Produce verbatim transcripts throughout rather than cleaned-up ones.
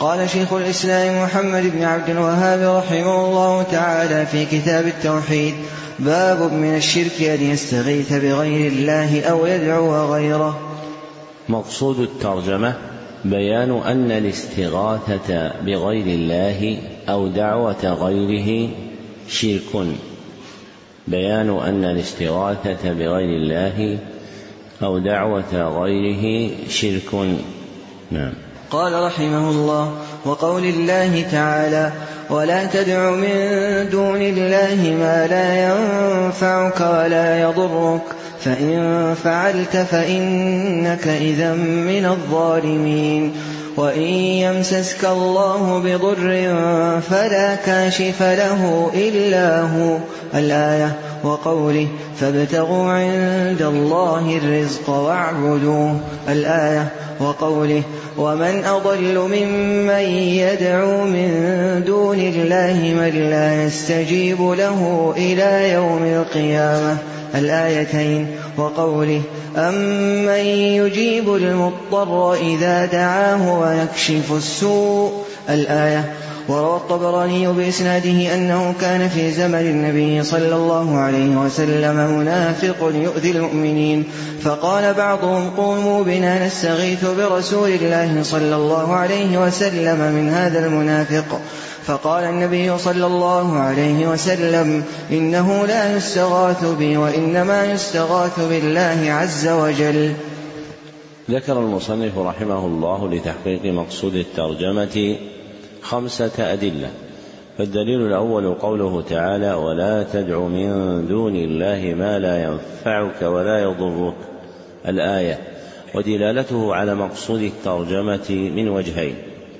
قال شيخ الإسلام محمد بن عبد الوهاب رحمه الله تعالى في كتاب التوحيد: باب من الشرك أن يستغيث بغير الله أو يدعو غيره. مقصود الترجمة بيان أن الاستغاثة بغير الله أو دعوة غيره شرك. بيان أن الاستغاثة بغير الله أو دعوة غيره شرك. نعم. قال رحمه الله: وقول الله تعالى: ولا تدع من دون الله ما لا ينفعك ولا يضرك فإن فعلت فإنك إذا من الظالمين. وإن يمسسك الله بضر فلا كاشف له إلا هو. الآية. وقوله: فابتغوا عند الله الرزق واعبدوه. الآية. وقوله: ومن أضل ممن يدعو من دون الله من لا يستجيب له إلى يوم القيامة. الآيتين. وقوله: أمن يجيب المضطر إذا دعاه ويكشف السوء. الآية. وروى الطبراني بإسناده أنه كان في زمن النبي صلى الله عليه وسلم منافق يؤذي المؤمنين، فقال بعضهم: قوموا بنا نستغيث برسول الله صلى الله عليه وسلم من هذا المنافق. فقال النبي صلى الله عليه وسلم: إنه لا يستغاث بي وإنما يستغاث بالله عز وجل. ذكر المصنف رحمه الله لتحقيق مقصود الترجمة خمسة أدلة. فالدليل الأول قوله تعالى: ولا تدع من دون الله ما لا ينفعك ولا يضرك. الآية. ودلالته على مقصود الترجمة من وجهين: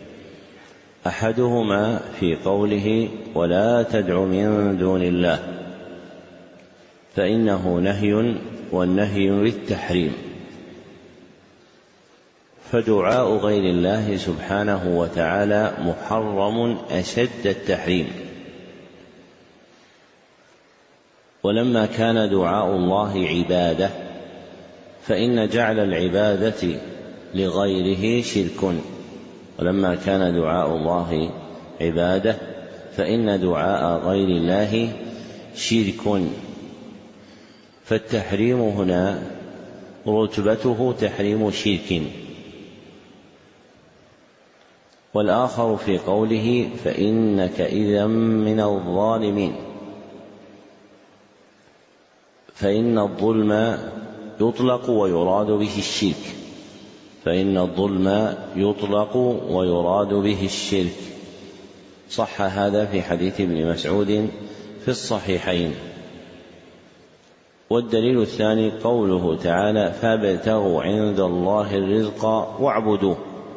أحدهما في قوله: ولا تدع من دون الله، فإنه نهي، والنهي للتحريم، فدعاء غير الله سبحانه وتعالى محرم أشد التحريم. ولما كان دعاء الله عبادة فإن جعل العبادة لغيره شرك. ولما كان دعاء الله عبادة فإن دعاء غير الله شرك. فالتحريم هنا رتبته تحريم شرك. والآخر في قوله: فإنك إذا من الظالمين، فإن الظلم يطلق ويراد به الشرك، فإن الظلم يطلق ويراد به الشرك. صح هذا في حديث ابن مسعود في الصحيحين. والدليل الثاني قوله تعالى: فابتغوا عند الله الرزق واعبدوه.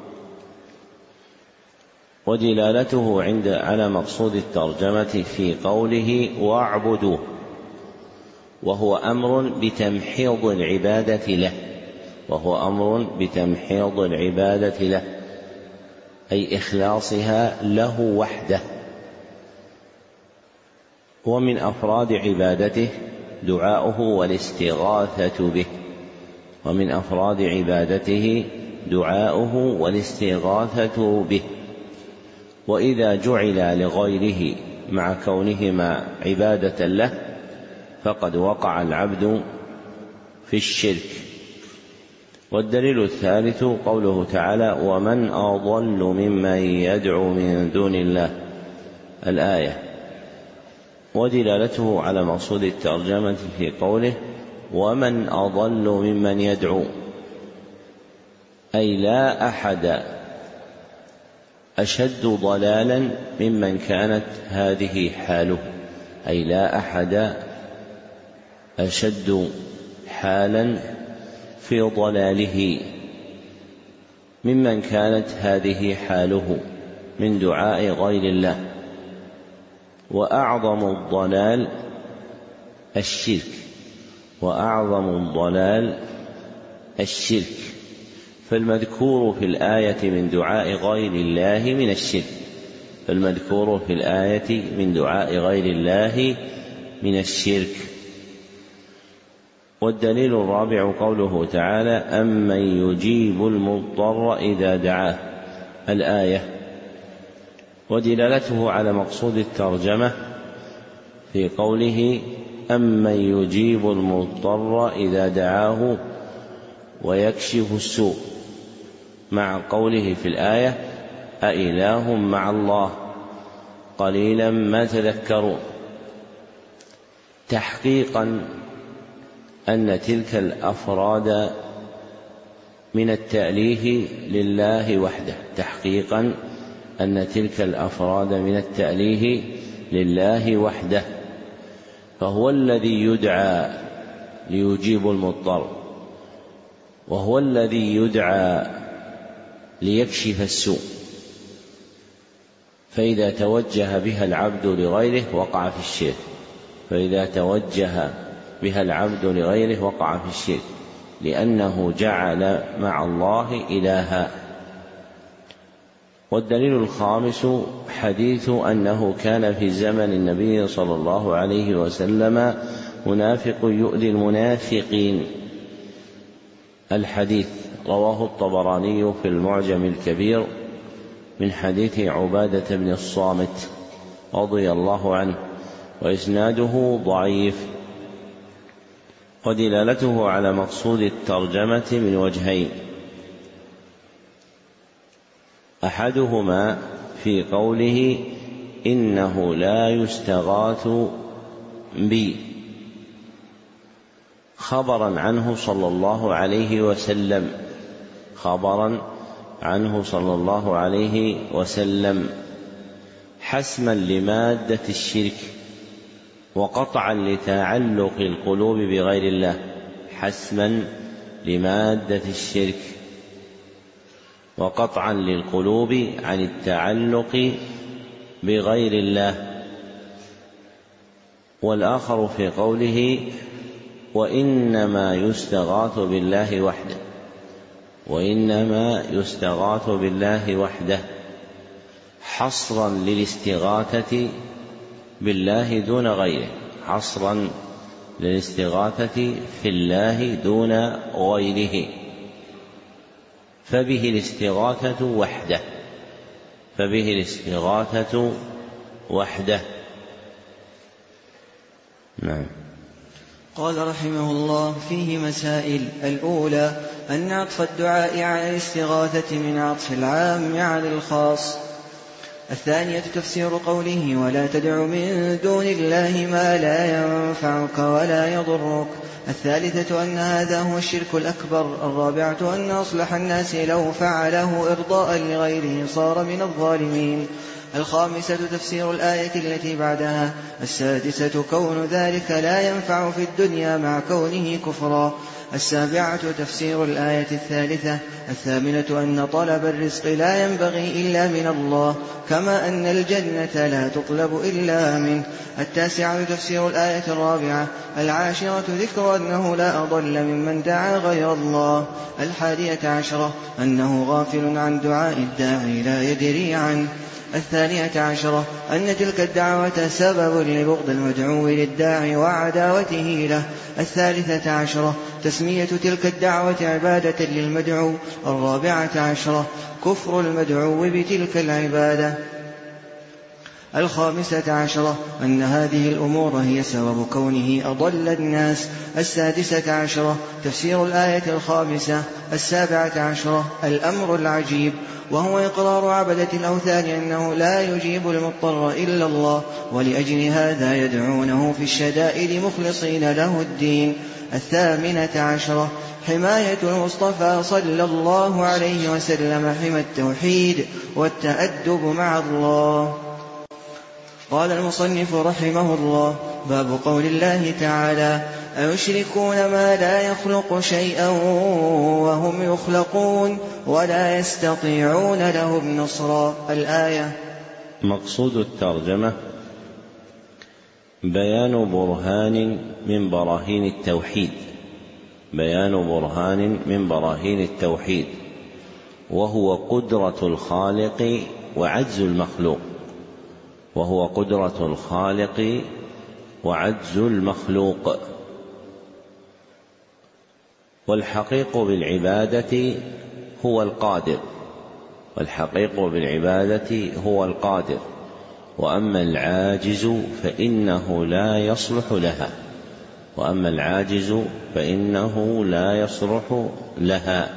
ودلالته عند على مقصود الترجمة في قوله: واعبدوه، وهو أمر بتمحيض العبادة له، وهو أمر بتمحيض العبادة له، أي إخلاصها له وحده. ومن أفراد عبادته دعاؤه والاستغاثة به، ومن أفراد عبادته دعاؤه والاستغاثة به. وإذا جعل لغيره مع كونهما عبادة له فقد وقع العبد في الشرك. والدليل الثالث قوله تعالى: ومن أضل ممن يدعو من دون الله. الآية. ودلالته على مقصود الترجمة في قوله: ومن أضل ممن يدعو، أي لا أحد أشد ضلالا ممن كانت هذه حاله، أي لا أحد أشد حالا في ضلاله ممن كانت هذه حاله من دعاء غير الله. وأعظم الضلال الشرك، وأعظم الضلال الشرك. فالمذكور في الآية من دعاء غير الله من الشرك، فالمذكور في الآية من دعاء غير الله من الشرك. والدليل الرابع قوله تعالى: أمن يجيب المضطر إذا دعاه. الآية. ودلالته على مقصود الترجمة في قوله أمن يجيب المضطر إذا دعاه ويكشف السوء، مع قوله في الآية أإله مع الله قليلا ما تذكرون، تحقيقا أن تلك الأفراد من التأليه لله وحده، تحقيقا أن تلك الأفراد من التأليه لله وحده، فهو الذي يدعى ليجيب المضطر، وهو الذي يدعى ليكشف السوء، فإذا توجه بها العبد لغيره وقع في الشرك، فإذا توجه بها العبد لغيره وقع في الشرك، لأنه جعل مع الله إلها. والدليل الخامس حديث أنه كان في زمن النبي صلى الله عليه وسلم منافق يؤذي المنافقين، الحديث رواه الطبراني في المعجم الكبير من حديث عبادة بن الصامت رضي الله عنه، وإسناده ضعيف. ودلالته على مقصود الترجمة من وجهين: أحدهما في قوله إنه لا يستغاث بي، خبرا عنه صلى الله عليه وسلم، خبرا عنه صلى الله عليه وسلم حسما لمادة الشرك وقطعا لتعلق القلوب بغير الله، حسما لمادة الشرك وقطعا للقلوب عن التعلق بغير الله. والآخر في قوله وإنما يستغاث بالله وحده، وإنما يستغاث بالله وحده، حصرا للاستغاثة بالله دون غيره، حصرا للاستغاثة في الله دون غيره، فبه الاستغاثة وحده، فبه الاستغاثة وحده. نعم. قال رحمه الله: فيه مسائل. الأولى أن عطف الدعاء على الاستغاثة من عطف العام على الخاص. الثانية تفسير قوله ولا تدع من دون الله ما لا ينفعك ولا يضرك. الثالثة أن هذا هو الشرك الأكبر. الرابعة أن أصلح الناس لو فعله إرضاء لغيره صار من الظالمين. الخامسة تفسير الآية التي بعدها. السادسة كون ذلك لا ينفع في الدنيا مع كونه كفرا. السابعة تفسير الآية الثالثة. الثامنة أن طلب الرزق لا ينبغي إلا من الله، كما أن الجنة لا تطلب إلا منه. التاسعة تفسير الآية الرابعة. العاشرة ذكر أنه لا أضل ممن دعا غير الله. الحادية عشرة أنه غافل عن دعاء الداعي لا يدري عنه. الثانية عشرة أن تلك الدعوة سبب لبغض المدعو للداعي وعداوته له. الثالثة عشرة تسمية تلك الدعوة عبادة للمدعو. الرابعة عشرة كفر المدعو بتلك العبادة. الخامسة عشرة أن هذه الأمور هي سبب كونه أضل الناس. السادسة عشرة تفسير الآية الخامسة. السابعة عشرة الأمر العجيب، وهو إقرار عبدة الأوثان أنه لا يجيب المضطر إلا الله، ولأجل هذا يدعونه في الشدائد مخلصين له الدين. الثامنة عشرة حماية المصطفى صلى الله عليه وسلم حمى التوحيد والتأدب مع الله. قال المصنف رحمه الله: باب قول الله تعالى: أيشركون ما لا يخلق شيئا وهم يخلقون ولا يستطيعون لهم نصرا. الآية. مقصود الترجمة بيان برهان من براهين التوحيد، بيان برهان من براهين التوحيد، وهو قدرة الخالق وعجز المخلوق، وهو قدرة الخالق وعجز المخلوق. والحقيق بالعبادة هو القادر، والحقيق بالعبادة هو القادر، وأما العاجز فإنه لا يصلح لها وأما العاجز فإنه لا يصلح لها.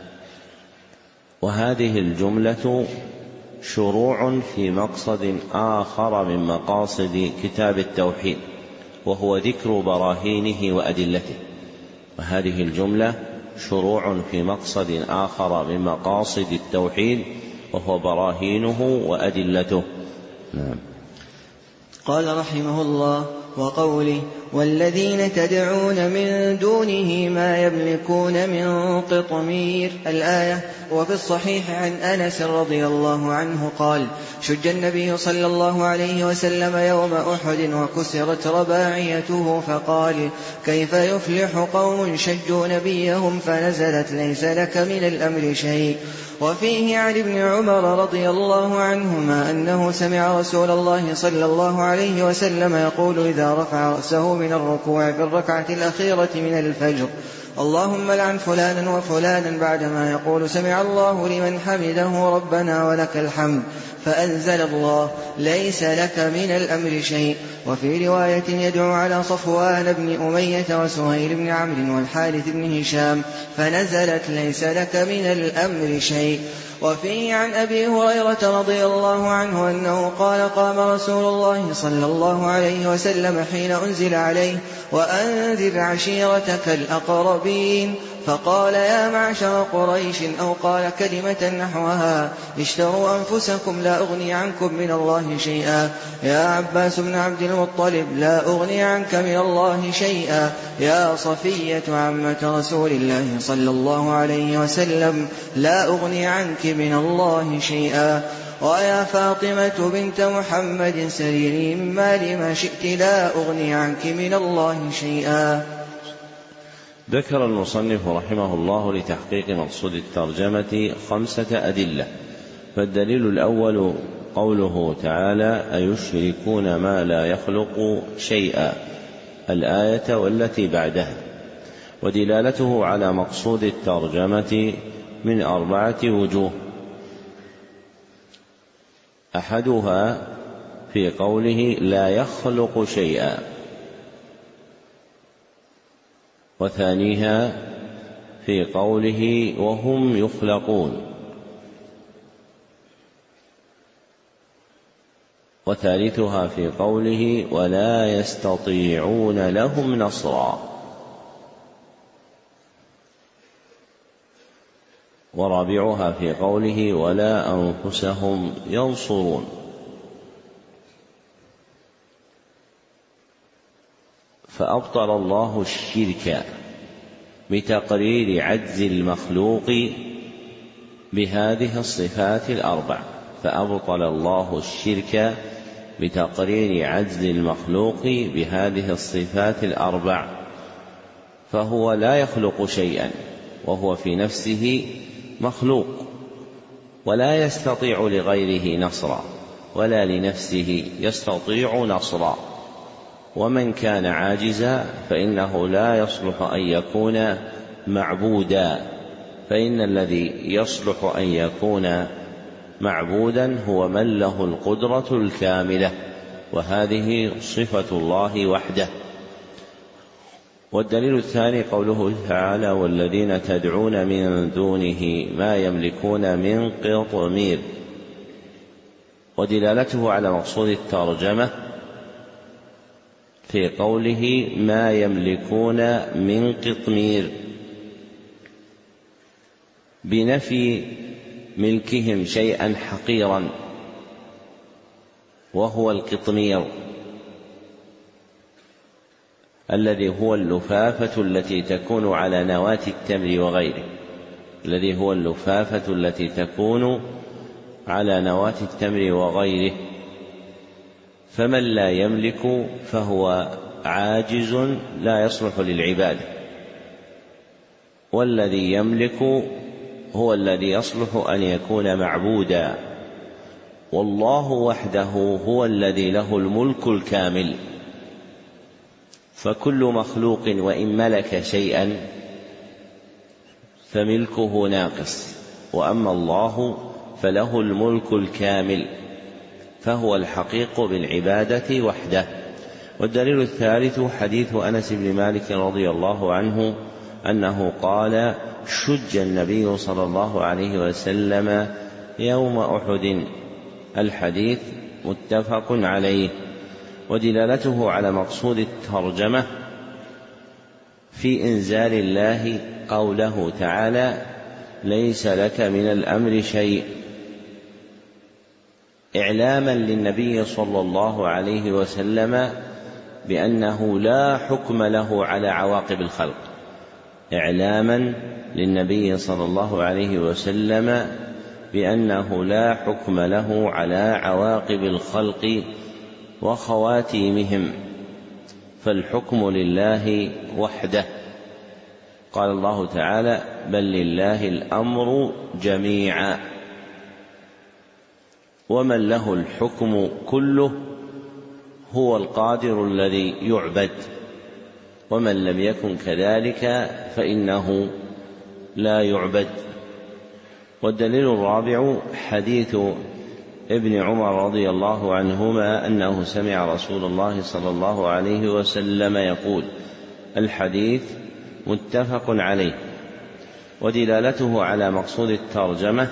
وهذه الجملة شروع في مقصد آخر من مقاصد كتاب التوحيد، وهو ذكر براهينه وأدلته. وهذه الجملة شروع في مقصد آخر من مقاصد التوحيد، وهو براهينه وأدلته. نعم. قال رحمه الله: وقوله: والذين تدعون من دونه ما يملكون من قطمير، الآية. وفي الصحيح عن أنس رضي الله عنه قال: شج النبي صلى الله عليه وسلم يوم أحد وكسرت رباعيته، فقال: كيف يفلح قوم شجوا نبيهم؟ فنزلت: ليس لك من الأمر شيء. وفيه عن ابن عمر رضي الله عنهما أنه سمع رسول الله صلى الله عليه وسلم يقول إذا رفع رأسه من الركوع في الركعة الأخيرة من الفجر: اللهم لعن فلانا وفلانا، بعدما يقول سمع الله لمن حمده ربنا ولك الحمد، فأنزل الله: ليس لك من الأمر شيء. وفي رواية: يدعو على صفوان بن أمية وسهيل بن عمرو والحارث بن هشام، فنزلت: ليس لك من الأمر شيء. وفيه عن أبي هريرة رضي الله عنه أنه قال: قام رسول الله صلى الله عليه وسلم حين أنزل عليه: وأنذر عشيرتك الأقربين، فقال: يا معشر قريش، أو قال كلمة نحوها: اشتروا أنفسكم لا أغني عنكم من الله شيئا. يا عباس بن عبد المطلب، لا أغني عنك من الله شيئا. يا صفية عمة رسول الله صلى الله عليه وسلم، لا أغني عنك من الله شيئا. ويا فاطمة بنت محمد، سليني من مالي ما شئت، لا أغني عنك من الله شيئا. ذكر المصنف رحمه الله لتحقيق مقصود الترجمة خمسة أدلة. فالدليل الأول قوله تعالى: أيشركون ما لا يخلق شيئا، الآية والتي بعدها. ودلالته على مقصود الترجمة من أربعة وجوه: أحدها في قوله لا يخلق شيئا، وثانيها في قوله وهم يخلقون، وثالثها في قوله ولا يستطيعون لهم نصرا، ورابعها في قوله ولا أنفسهم ينصرون. فأبطل الله الشرك بتقرير عجز المخلوق بهذه الصفات الأربع فأبطل الله الشرك بتقرير عجز المخلوق بهذه الصفات الأربع فهو لا يخلق شيئا، وهو في نفسه مخلوق، ولا يستطيع لغيره نصرا، ولا لنفسه يستطيع نصرا. ومن كان عاجزا فإنه لا يصلح أن يكون معبودا، فإن الذي يصلح أن يكون معبودا هو من له القدرة الكاملة، وهذه صفة الله وحده. والدليل الثاني قوله تعالى والذين تدعون من دونه ما يملكون من قطمير، ودلالته على مقصود الترجمة في قوله ما يملكون من قطمير بنفي ملكهم شيئا حقيرا وهو القطمير الذي هو اللفافة التي تكون على نواة التمر وغيره الذي هو اللفافة التي تكون على نواة التمر وغيره. فمن لا يملك فهو عاجز لا يصلح للعبادة، والذي يملك هو الذي يصلح أن يكون معبودا، والله وحده هو الذي له الملك الكامل. فكل مخلوق وإن ملك شيئا فملكه ناقص، وأما الله فله الملك الكامل، فهو الحقيق بالعبادة وحده. والدليل الثالث حديث أنس بن مالك رضي الله عنه أنه قال: شج النبي صلى الله عليه وسلم يوم أحد. الحديث متفق عليه. ودلالته على مقصود الترجمة في إنزال الله قوله تعالى: ليس لك من الأمر شيء، إعلاما للنبي صلى الله عليه وسلم بأنه لا حكم له على عواقب الخلق، إعلاما للنبي صلى الله عليه وسلم بأنه لا حكم له على عواقب الخلق وخواتيمهم، فالحكم لله وحده. قال الله تعالى: بل لله الأمر جميعا. ومن له الحكم كله هو القادر الذي يعبد، ومن لم يكن كذلك فإنه لا يعبد. والدليل الرابع حديث ابن عمر رضي الله عنهما أنه سمع رسول الله صلى الله عليه وسلم يقول. الحديث متفق عليه. ودلالته على مقصود الترجمة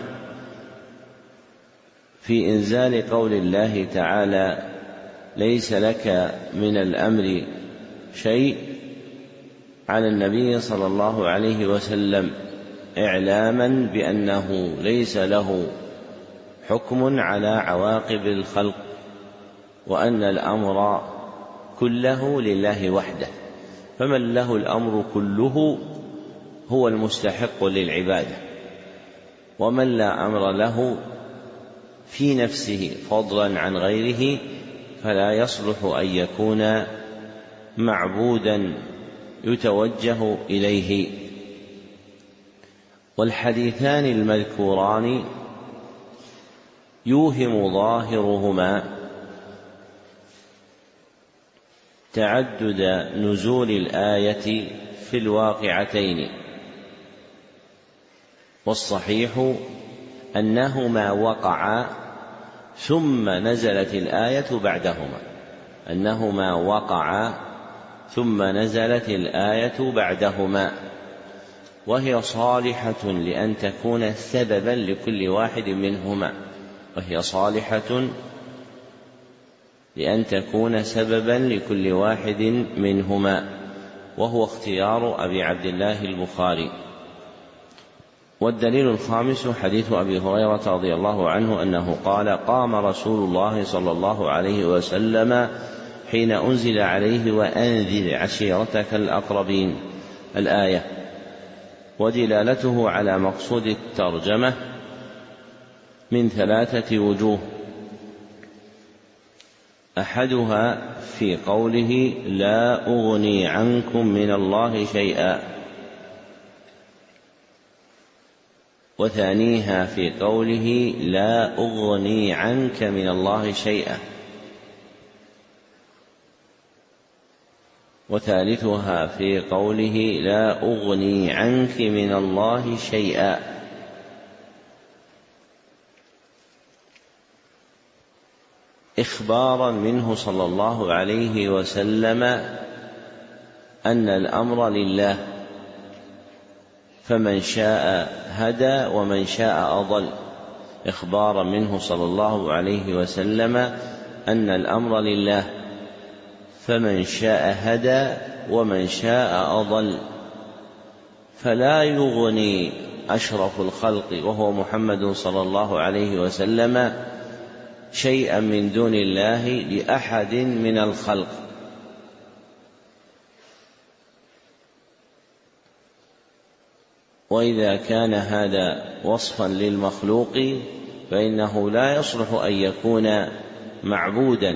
في إنزال قول الله تعالى: ليس لك من الأمر شيء، على النبي صلى الله عليه وسلم إعلاما بأنه ليس له حكم على عواقب الخلق، وأن الأمر كله لله وحده. فمن له الأمر كله هو المستحق للعبادة، ومن لا أمر له في نفسه فضلا عن غيره فلا يصلح أن يكون معبودا يتوجه إليه. والحديثان المذكوران يوهم ظاهرهما تعدد نزول الآية في الواقعتين، والصحيح أنهما وقعا ثم نزلت الآية بعدهما، أنهما وقعا ثم نزلت الآية بعدهما، وهي صالحة لأن تكون سببا لكل واحد منهما، وهي صالحة لأن تكون سببا لكل واحد منهما، وهو اختيار أبي عبد الله البخاري. والدليل الخامس حديث أبي هريرة رضي الله عنه أنه قال: قام رسول الله صلى الله عليه وسلم حين أنزل عليه: وأنذر عشيرتك الأقربين، الآية. ودلالته على مقصود الترجمة من ثلاثة وجوه: أحدها في قوله: لا أغني عنكم من الله شيئا، وثانيها في قوله: لا أغني عنك من الله شيئا، وثالثها في قوله: لا أغني عنك من الله شيئا. إخبارا منه صلى الله عليه وسلم أن الأمر لله، فمن شاء هدى ومن شاء أضل. إخبارا منه صلى الله عليه وسلم أن الأمر لله، فمن شاء هدى ومن شاء أضل. فلا يغني أشرف الخلق وهو محمد صلى الله عليه وسلم شيئا من دون الله لأحد من الخلق، وإذا كان هذا وصفا للمخلوق فإنه لا يصلح أن يكون معبودا،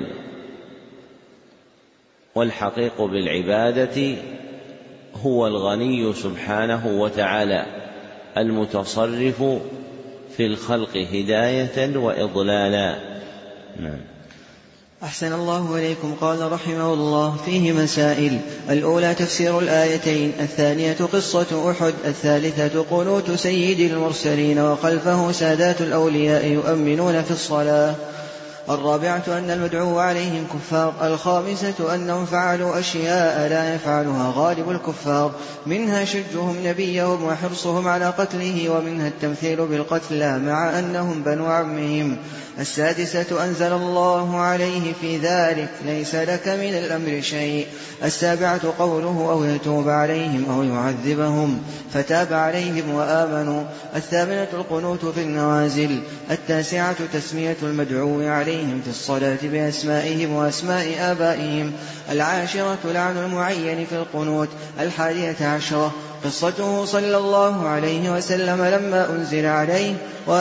والحقيق بالعبادة هو الغني سبحانه وتعالى المتصرف في الخلق هداية وإضلالا. أحسن الله إليكم. قال رحمه الله: فيه مسائل. الأولى تفسير الآيتين، الثانية قصة أحد، الثالثة قنوت سيد المرسلين وخلفه سادات الأولياء يؤمنون في الصلاة، الرابعة أن المدعو عليهم كفار، الخامسة أنهم فعلوا أشياء لا يفعلها غالب الكفار، منها شجهم نبيهم وحرصهم على قتله، ومنها التمثيل بالقتلى مع أنهم بنو عمهم، السادسة أنزل الله عليه في ذلك: ليس لك من الأمر شيء، السابعة قوله: أو يتوب عليهم أو يعذبهم فتاب عليهم وآمنوا، الثامنة القنوت في النوازل، التاسعة تسمية المدعو عليهم في الصلاة بأسمائهم وأسماء آبائهم، العاشرة لعن المعين في القنوت، الحادية عشرة قصته صلى الله عليه وسلم لما أنزل عليه: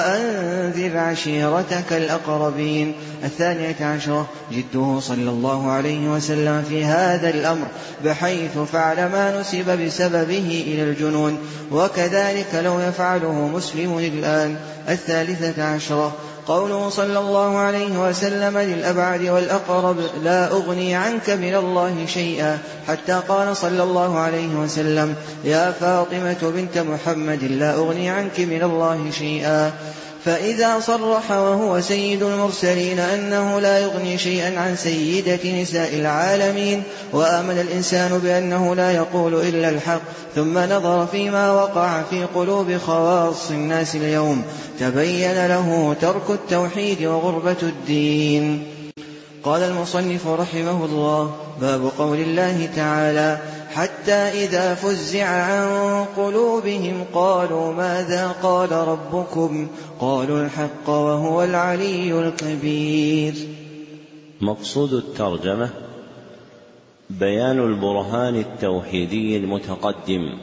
وأنذر عشيرتك الأقربين، الثانية عشرة جده صلى الله عليه وسلم في هذا الأمر بحيث فعل ما نسب بسببه إلى الجنون، وكذلك لو يفعله مسلم الآن، الثالثة عشرة قوله صلى الله عليه وسلم للأبعد والأقرب: لا أغني عنك من الله شيئا، حتى قال صلى الله عليه وسلم: يا فاطمة بنت محمد لا أغني عنك من الله شيئا. فإذا صرح وهو سيد المرسلين أنه لا يغني شيئا عن سيدة نساء العالمين، وآمن الإنسان بأنه لا يقول إلا الحق، ثم نظر فيما وقع في قلوب خواص الناس اليوم، تبين له ترك التوحيد وغربة الدين. قال المصنف رحمه الله: باب قول الله تعالى: حتى إذا فزع عن قلوبهم قالوا ماذا قال ربكم، قالوا الحق وهو العلي الكبير. مقصود الترجمة بيان البرهان التوحيدي المتقدم،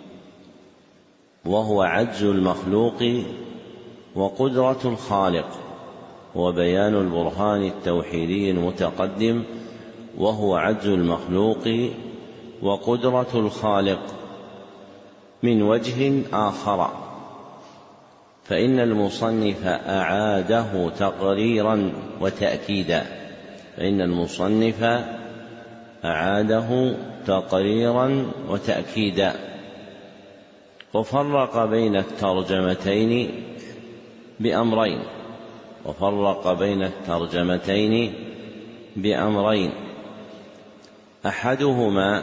وهو عجز المخلوق وقدرة الخالق، وبيان البرهان التوحيدي المتقدم وهو عجز المخلوق وقدرة الخالق من وجه آخر، فإن المصنف أعاده تقريرا وتأكيدا فإن المصنف أعاده تقريرا وتأكيدا وفرق بين الترجمتين بأمرين وفرق بين الترجمتين بأمرين أحدهما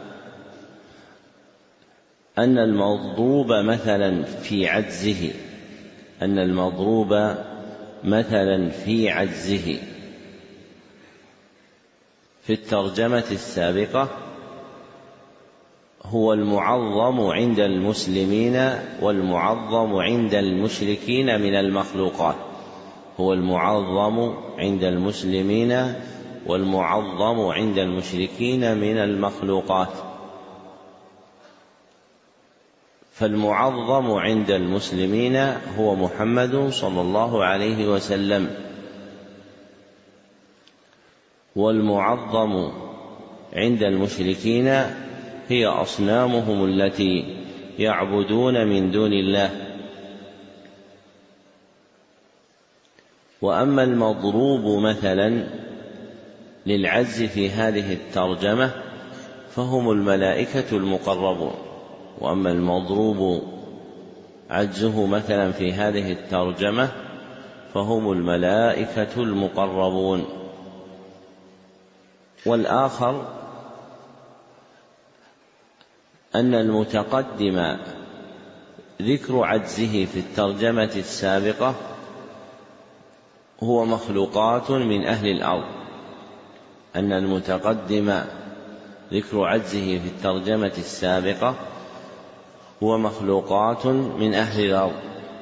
أن المضروب مثلا في عجزه أن المضروب مثلا في عجزه في الترجمة السابقة هو المعظم عند المسلمين والمعظم عند المشركين من المخلوقات هو المعظم عند المسلمين والمعظم عند المشركين من المخلوقات فالمعظم عند المسلمين هو محمد صلى الله عليه وسلم، والمعظم عند المشركين هي أصنامهم التي يعبدون من دون الله. وأما المضروب مثلا للعجز في هذه الترجمة فهم الملائكة المقربون وأما المضروب عجزه مثلا في هذه الترجمة فهم الملائكة المقربون. والآخر أن المتقدم ذكر عجزه في الترجمة السابقة هو مخلوقات من أهل الأرض أن المتقدم ذكر عجزه في الترجمة السابقة هو مخلوقات من أهل الأرض،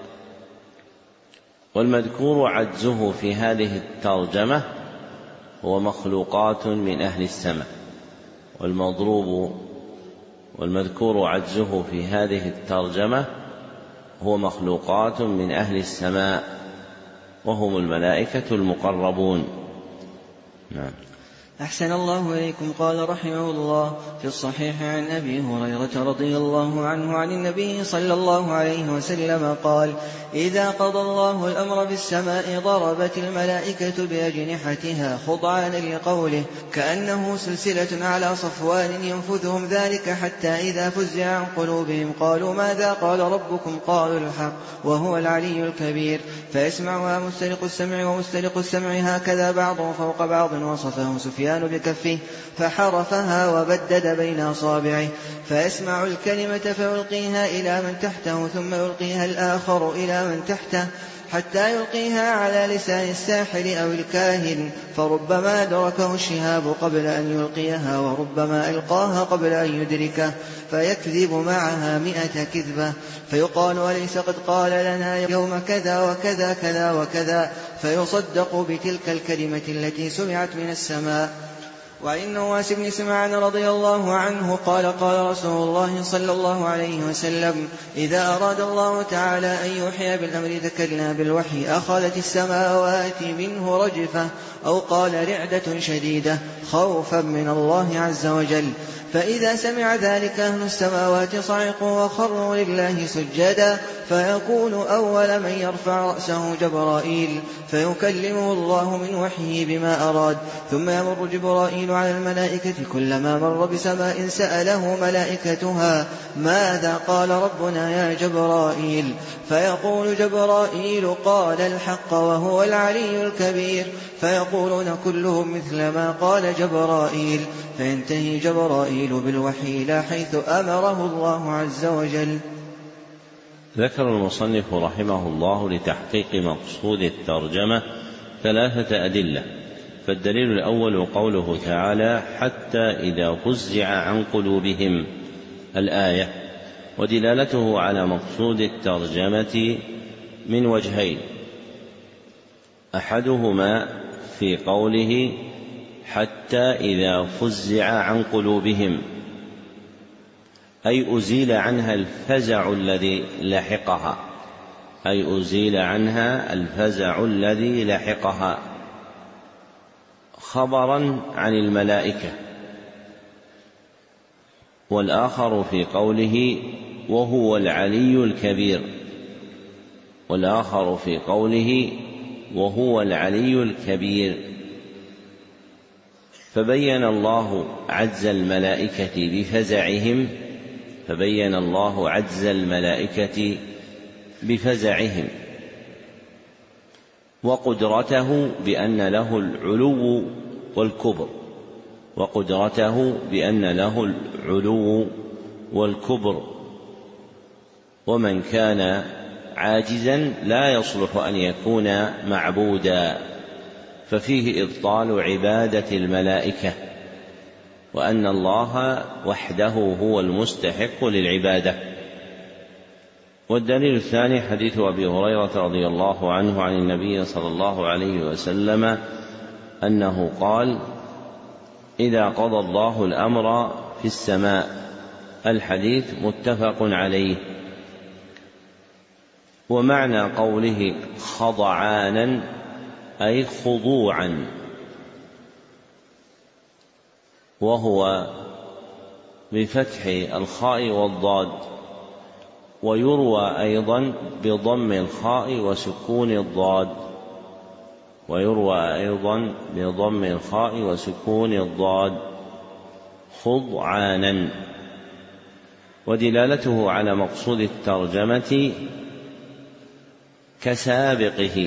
والمذكور عجزه في هذه الترجمة هو مخلوقات من أهل السماء، والمضروب والمذكور عجزه في هذه الترجمة هو مخلوقات من أهل السماء وهم الملائكة المقربون. نعم. أحسن الله إليكم. قال رحمه الله في الصحيح عن أبي هريرة رضي الله عنه عن النبي صلى الله عليه وسلم قال: إذا قضى الله الأمر في السماء ضربت الملائكة بأجنحتها خضعانا لقوله، كأنه سلسلة على صفوان ينفذهم ذلك حتى إذا فزع عن قلوبهم قالوا ماذا قال ربكم؟ قالوا الحق وهو العلي الكبير. فيسمعها مسترق السمع ومسترق السمع هكذا بعضهم فوق بعض. وصفه سفيان بكفه فحرفها وبدد بين أصابعه، فيسمع الكلمة فيلقيها إلى من تحته ثم يلقيها الآخر إلى من تحته حتى يلقيها على لسان الساحر أو الكاهن، فربما أدركه الشهاب قبل أن يلقيها وربما ألقاها قبل أن يدركه، فيكذب معها مئة كذبة، فيقال أليس قد قال لنا يوم كذا وكذا كذا وكذا، فيصدق بتلك الكلمة التي سمعت من السماء. وعن نواس بن سمعان رضي الله عنه قال: قال رسول الله صلى الله عليه وسلم: إذا أراد الله تعالى أن يوحي بالأمر ذكرنا بالوحي أخذت السماوات منه رجفة، أو قال رعدة شديدة خوفا من الله عز وجل، فإذا سمع ذلك أهل السماوات صعقوا وخروا لله سجدا، فيكون أول من يرفع رأسه جبرائيل فيكلمه الله من وحيه بما أراد، ثم يمر جبرائيل على الملائكة كلما مر بسماء سأله ملائكتها ماذا قال ربنا يا جبرائيل؟ فيقول جبرائيل قال الحق وهو العلي الكبير، فيقولون كلهم مثل ما قال جبرائيل، فينتهي جبرائيل بالوحي إلى حيث أمره الله عز وجل. ذكر المصنف رحمه الله لتحقيق مقصود الترجمة ثلاثة أدلة. فالدليل الأول قوله تعالى: حتى إذا فزع عن قلوبهم، الآية، ودلالته على مقصود الترجمة من وجهين: أحدهما في قوله حتى إذا فزع عن قلوبهم، أي أزيل عنها الفزع الذي لحقها، أي أزيل عنها الفزع الذي لحقها، خبرا عن الملائكة. والآخر في قوله وهو العلي الكبير، والآخر في قوله وهو العلي الكبير، فبين الله عجز الملائكة بفزعهم فبين الله عجز الملائكة بفزعهم وقدرته بأن له العلو والكبر وقدرته بأن له العلو والكبر ومن كان عاجزا لا يصلح أن يكون معبودا، ففيه إبطال عبادة الملائكة، وأن الله وحده هو المستحق للعبادة. والدليل الثاني حديث أبي هريرة رضي الله عنه عن النبي صلى الله عليه وسلم أنه قال: إذا قضى الله الأمر في السماء، الحديث متفق عليه. ومعنى قوله خضعانا أي خضوعا، وهو بفتح الخاء والضاد، ويروى أيضا بضم الخاء وسكون الضاد ويروى أيضا بضم الخاء وسكون الضاد خضعانا. ودلالته على مقصود الترجمة كسابقه،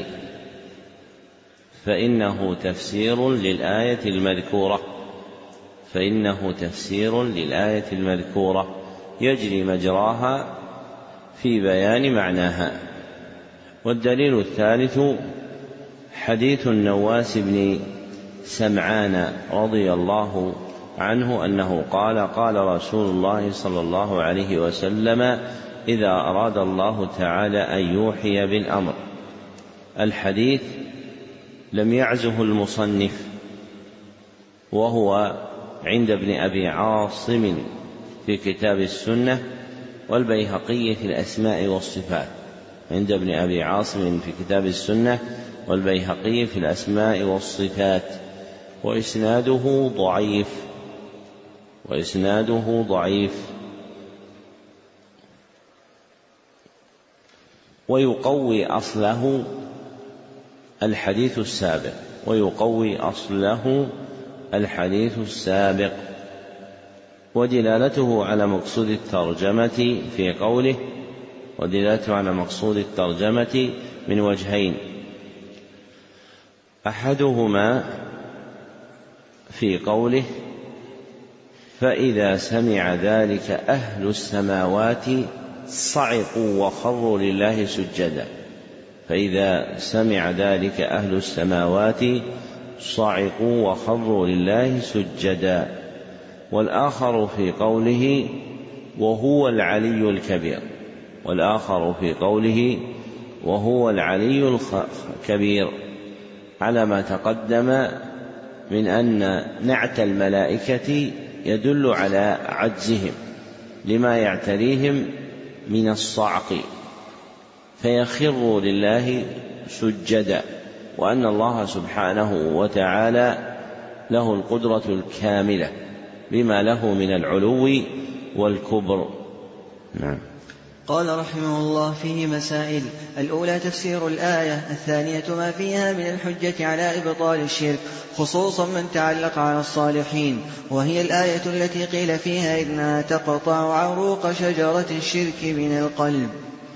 فإنه تفسير للآية المذكورة فإنه تفسير للآية المذكورة يجري مجراها في بيان معناها. والدليل الثالث حديث النواس بن سمعان رضي الله عنه أنه قال: قال رسول الله صلى الله عليه وسلم: إذا أراد الله تعالى أن يوحي بالأمر. الحديث لم يعزه المصنف، وهو عند ابن أبي عاصم في كتاب السنة، والبيهقي في الأسماء والصفات. عند ابن أبي عاصم في كتاب السنة، والبيهقي في الأسماء والصفات. وإسناده ضعيف وإسناده ضعيف ويقوي أصله الحديث السابق ويقوي أصله الحديث السابق ودلالته على مقصود الترجمة في قوله ودلالته على مقصود الترجمة من وجهين: أحدهما في قوله: فإذا سمع ذلك أهل السماوات صعقوا وخروا لله سجدا. فإذا سمع ذلك أهل السماوات صعقوا وخروا لله سجدا. والآخر في قوله: وهو العلي الكبير والآخر في قوله: وهو العلي الكبير، على ما تقدم من أن نعت الملائكة يدل على عجزهم لما يعتريهم من الصعق فيخر لله سجدا، وأن الله سبحانه وتعالى له القدرة الكاملة بما له من العلو والكبر. نعم. قال رحمه الله: فيه مسائل. الأولى تفسير الآية، الثانية ما فيها من الحجة على إبطال الشرك، خصوصا من تعلق على الصالحين، وهي الآية التي قيل فيها إنها تقطع عروق شجرة الشرك من القلب.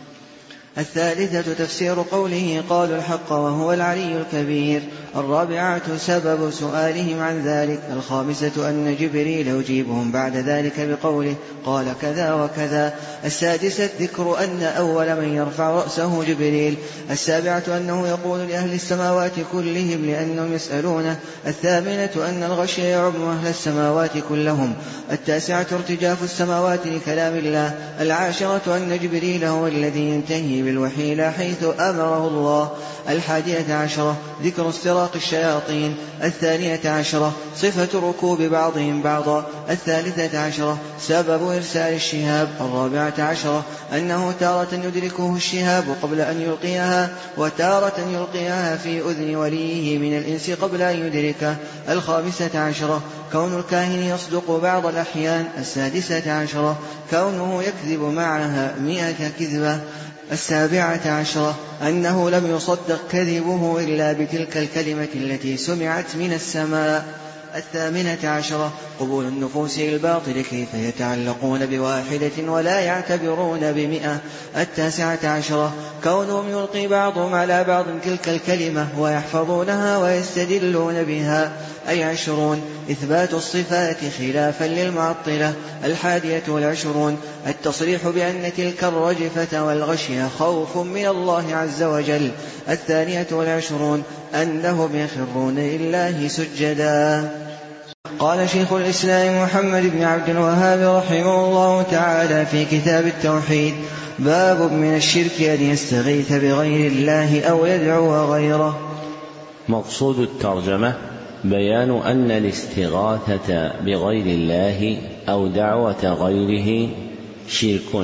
الثالثة تفسير قوله: قالوا الحق وهو العلي الكبير. الرابعة سبب سؤالهم عن ذلك. الخامسة أن جبريل يجيبهم بعد ذلك بقوله: قال كذا وكذا. السادسة ذكر أن أول من يرفع رأسه جبريل. السابعة أنه يقول لأهل السماوات كلهم لأنهم يسألونه. الثامنة أن الغشي يعم أهل السماوات كلهم. التاسعة ارتجاف السماوات لكلام الله. العاشرة أن جبريل هو الذي ينتهي بالوحي لا حيث أمره الله. الحادية عشرة ذكر استراق الشياطين. الثانية عشرة صفة ركوب بعضهم بعضا. الثالثة عشرة سبب إرسال الشهاب. الرابعة عشرة أنه تارة يدركه الشهاب قبل أن يلقيها، وتارة يلقيها في أذن وليه من الإنس قبل أن يدركه. الخامسة عشرة كون الكاهن يصدق بعض الأحيان. السادسة عشرة كونه يكذب معها مئة كذبة. السابعة عشرة أنه لم يصدق كذبه إلا بتلك الكلمة التي سمعت من السماء. الثامنة عشرة قبول النفوس الباطل كيف يتعلقون بواحدة ولا يعتبرون بمئة. التاسعة عشرة كونهم يلقي بعضهم على بعض تلك الكلمة ويحفظونها ويستدلون بها. أي عشرون إثبات الصفات خلافا للمعطلة. الحادية والعشرون التصريح بأن تلك الرجفة والغشية خوف من الله عز وجل. الثانية والعشرون أنهم يخرون لله سجدا. قال شيخ الإسلام محمد بن عبد الوهاب رحمه الله تعالى في كتاب التوحيد: باب من الشرك أن يستغيث بغير الله أو يدعو غيره. مقصود الترجمة بيان أن الاستغاثة بغير الله أو دعوة غيره شرك.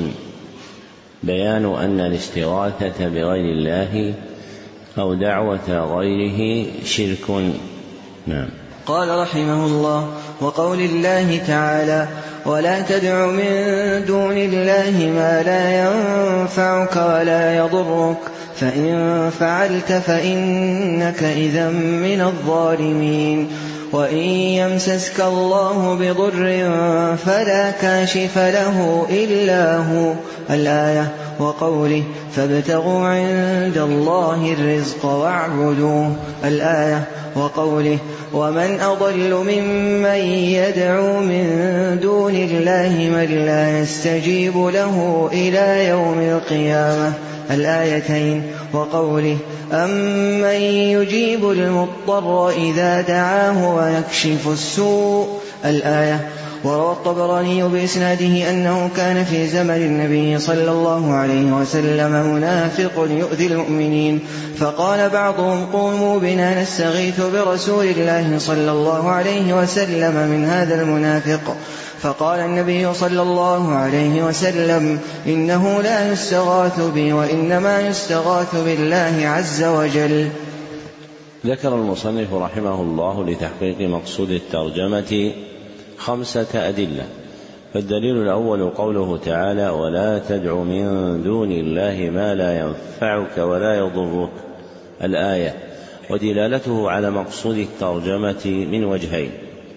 بيان أن الاستغاثة بغير الله أو دعوة غيره شرك. نعم. قال رحمه الله: وقول الله تعالى: ولا تدع من دون الله ما لا ينفعك ولا يضرك فإن فعلت فإنك إذا من الظالمين. وإن يمسسك الله بضر فلا كاشف له إلا هو. الآية. وقوله: فابتغوا عند الله الرزق واعبدوه. الآية. وقوله: ومن أضل ممن يدعو من دون الله من لا يستجيب له إلى يوم القيامة. الآيتين. وقوله: أمن يجيب المضطر إذا دعاه ويكشف السوء. الآية. وروى الطبراني بإسناده أنه كان في زمن النبي صلى الله عليه وسلم منافق يؤذي المؤمنين، فقال بعضهم: قوموا بنا نستغيث برسول الله صلى الله عليه وسلم من هذا المنافق. فقال النبي صلى الله عليه وسلم: إنه لا يستغاث بي وإنما يستغاث بالله عز وجل. ذكر المصنف رحمه الله لتحقيق مقصود الترجمة خمسة أدلة. فالدليل الأول قوله تعالى: ولا تدع من دون الله ما لا ينفعك ولا يضرك، الآية، ودلالته على مقصود الترجمة من وجهين: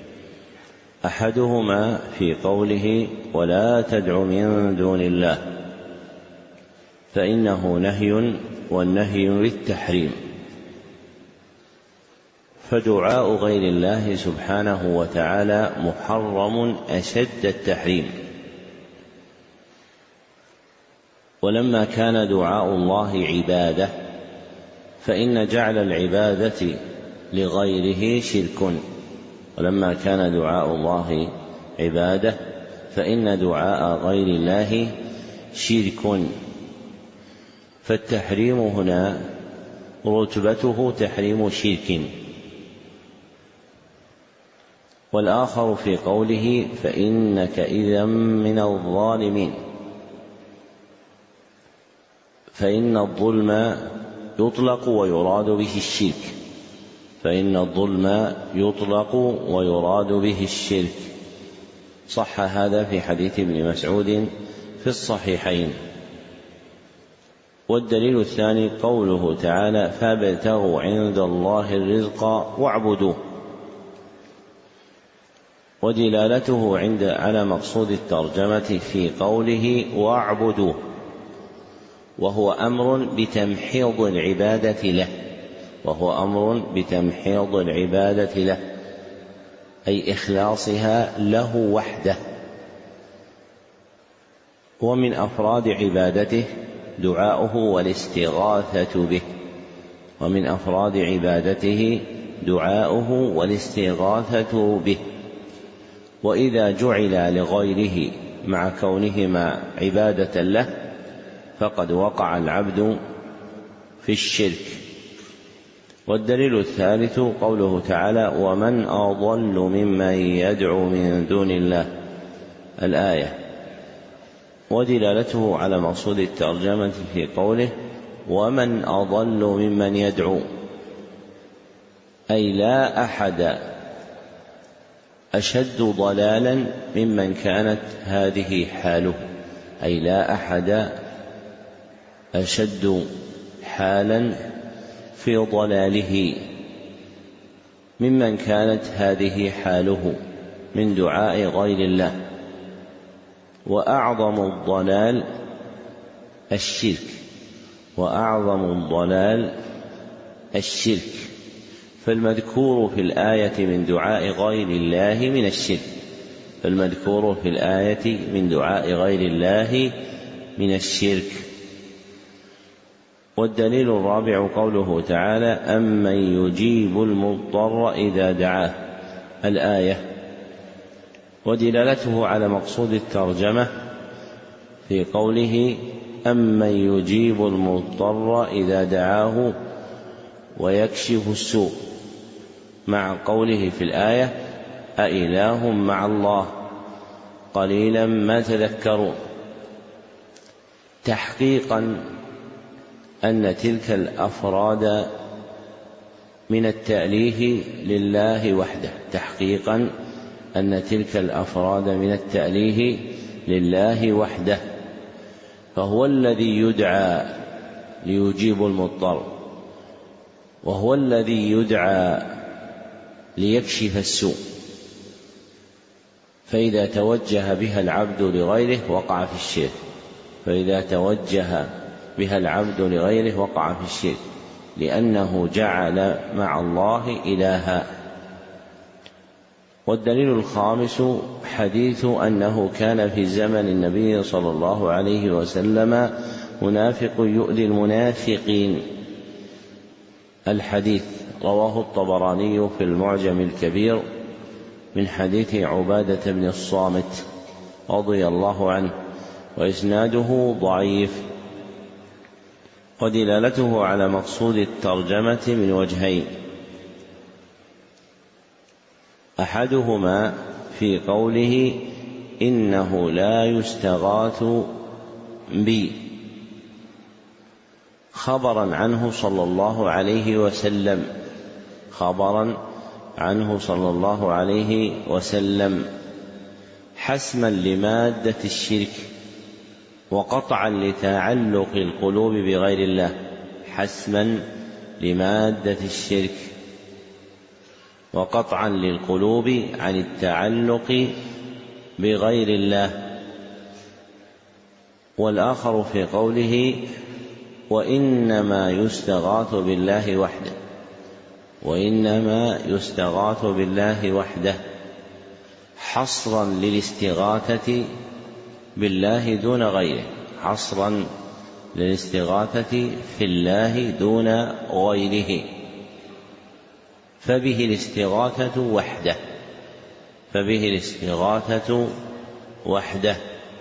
أحدهما في قوله: ولا تدع من دون الله، فإنه نهي، والنهي للتحريم، فدعاء غير الله سبحانه وتعالى محرم أشد التحريم. ولما كان دعاء الله عبادة فإن جعل العبادة لغيره شرك، ولما كان دعاء الله عبادة فإن دعاء غير الله شرك، فالتحريم هنا رتبته تحريم شرك. والآخر في قوله: فإنك إذا من الظالمين، فإن الظلم يطلق ويراد به الشرك، فإن الظلم يطلق ويراد به الشرك. صح هذا في حديث ابن مسعود في الصحيحين. والدليل الثاني قوله تعالى: فابتغوا عند الله الرزق واعبدوه، ودلالته عند على مقصود الترجمة في قوله: واعبدوه، وهو أمر بتمحيض العبادة له، وهو أمر بتمحيض العبادة له، أي إخلاصها له وحده. ومن أفراد عبادته دعاؤه والاستغاثة به، ومن أفراد عبادته دعاؤه والاستغاثة به. وإذا جعل لغيره مع كونهما عبادة له فقد وقع العبد في الشرك. والدليل الثالث قوله تعالى: ومن أضل ممن يدعو من دون الله، الآية، ودلالته على مقصود الترجمة في قوله: ومن أضل ممن يدعو، أي لا أحد أشد ضلالا ممن كانت هذه حاله، أي لا أحد أشد حالا في ضلاله ممن كانت هذه حاله من دعاء غير الله. وأعظم الضلال الشرك، وأعظم الضلال الشرك، فالمذكور في الآية من دعاء غير الله من الشرك، فالمذكور في الآية من دعاء غير الله من الشرك. والدليل الرابع قوله تعالى: أمن يجيب المضطر إذا دعاه، الآية، ودلالته على مقصود الترجمة في قوله: أمن يجيب المضطر إذا دعاه ويكشف السوء، مع قوله في الآية: أإله مع الله قليلا ما تذكرون، تحقيقا أن تلك الأفراد من التأليه لله وحده، تحقيقا أن تلك الأفراد من التأليه لله وحده، فهو الذي يدعى ليجيب المضطر، وهو الذي يدعى ليكشف السوء. فإذا توجه بها العبد لغيره وقع في الشرك، فإذا توجه بها العبد لغيره وقع في الشرك، لأنه جعل مع الله إلها. والدليل الخامس حديث أنه كان في زمن النبي صلى الله عليه وسلم منافق يؤذي المنافقين، الحديث رواه الطبراني في المعجم الكبير من حديث عبادة بن الصامت رضي الله عنه، وإسناده ضعيف. ودلالته على مقصود الترجمة من وجهين: أحدهما في قوله: إنه لا يستغاث بي، خبرا عنه صلى الله عليه وسلم، خبرا عنه صلى الله عليه وسلم، حسما لمادة الشرك وقطعا لتعلق القلوب بغير الله، حسما لمادة الشرك وقطعا للقلوب عن التعلق بغير الله. والآخر في قوله وإنما يستغاث بالله وحده، وإنما يستغاث بالله وحده، حصرا للاستغاثة بالله دون غيره، حصرا للاستغاثة في الله دون غيره، فبه الاستغاثة وحده، فبه الاستغاثة وحده.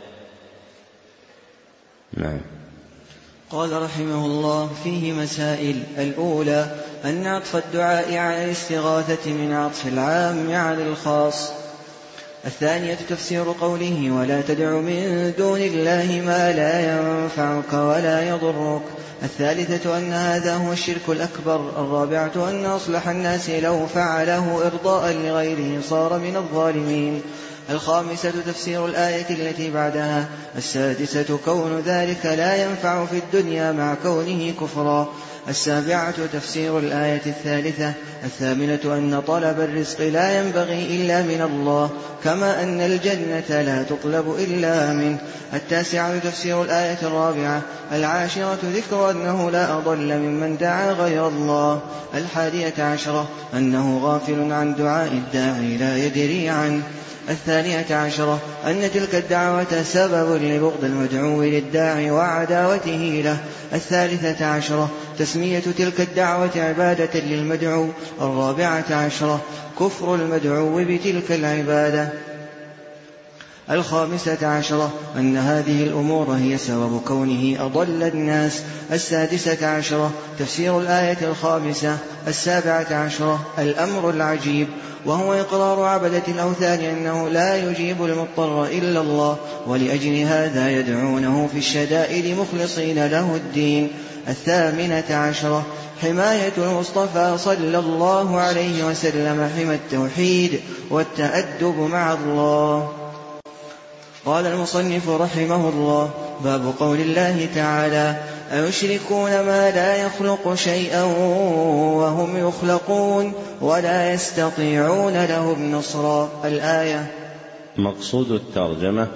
نعم. قال رحمه الله: فيه مسائل. الأولى أن عطف الدعاء على الاستغاثة من عطف العام على الخاص. الثانية تفسير قوله ولا تدع من دون الله ما لا ينفعك ولا يضرك. الثالثة أن هذا هو الشرك الأكبر. الرابعة أن أصلح الناس لو فعله إرضاء لغيره صار من الظالمين. الخامسة تفسير الآية التي بعدها. السادسة كون ذلك لا ينفع في الدنيا مع كونه كفرا. السابعة تفسير الآية الثالثة. الثامنة أن طلب الرزق لا ينبغي إلا من الله، كما أن الجنة لا تطلب إلا منه. التاسعة تفسير الآية الرابعة. العاشرة ذكر أنه لا أضل ممن دعا غير الله. الحادية عشرة أنه غافل عن دعاء الداعي لا يدري عنه. الثانية عشرة أن تلك الدعوة سبب لبغض المدعو للداعي وعداوته له. الثالثة عشرة تسمية تلك الدعوة عبادة للمدعو. الرابعة عشرة كفر المدعو بتلك العبادة. الخامسة عشرة أن هذه الأمور هي سبب كونه أضل الناس. السادسة عشرة تفسير الآية الخامسة. السابعة عشرة الأمر العجيب، وهو إقرار عبدة الأوثان أنه لا يجيب المضطر إلا الله، ولأجل هذا يدعونه في الشدائد مخلصين له الدين. الثامنة عشرة حماية المصطفى صلى الله عليه وسلم حمى التوحيد والتأدب مع الله. قال المصنف رحمه الله: باب قول الله تعالى: أيشركون ما لا يخلق شيئا وهم يخلقون ولا يستطيعون لهم نصرا. الآية. مقصود الترجمة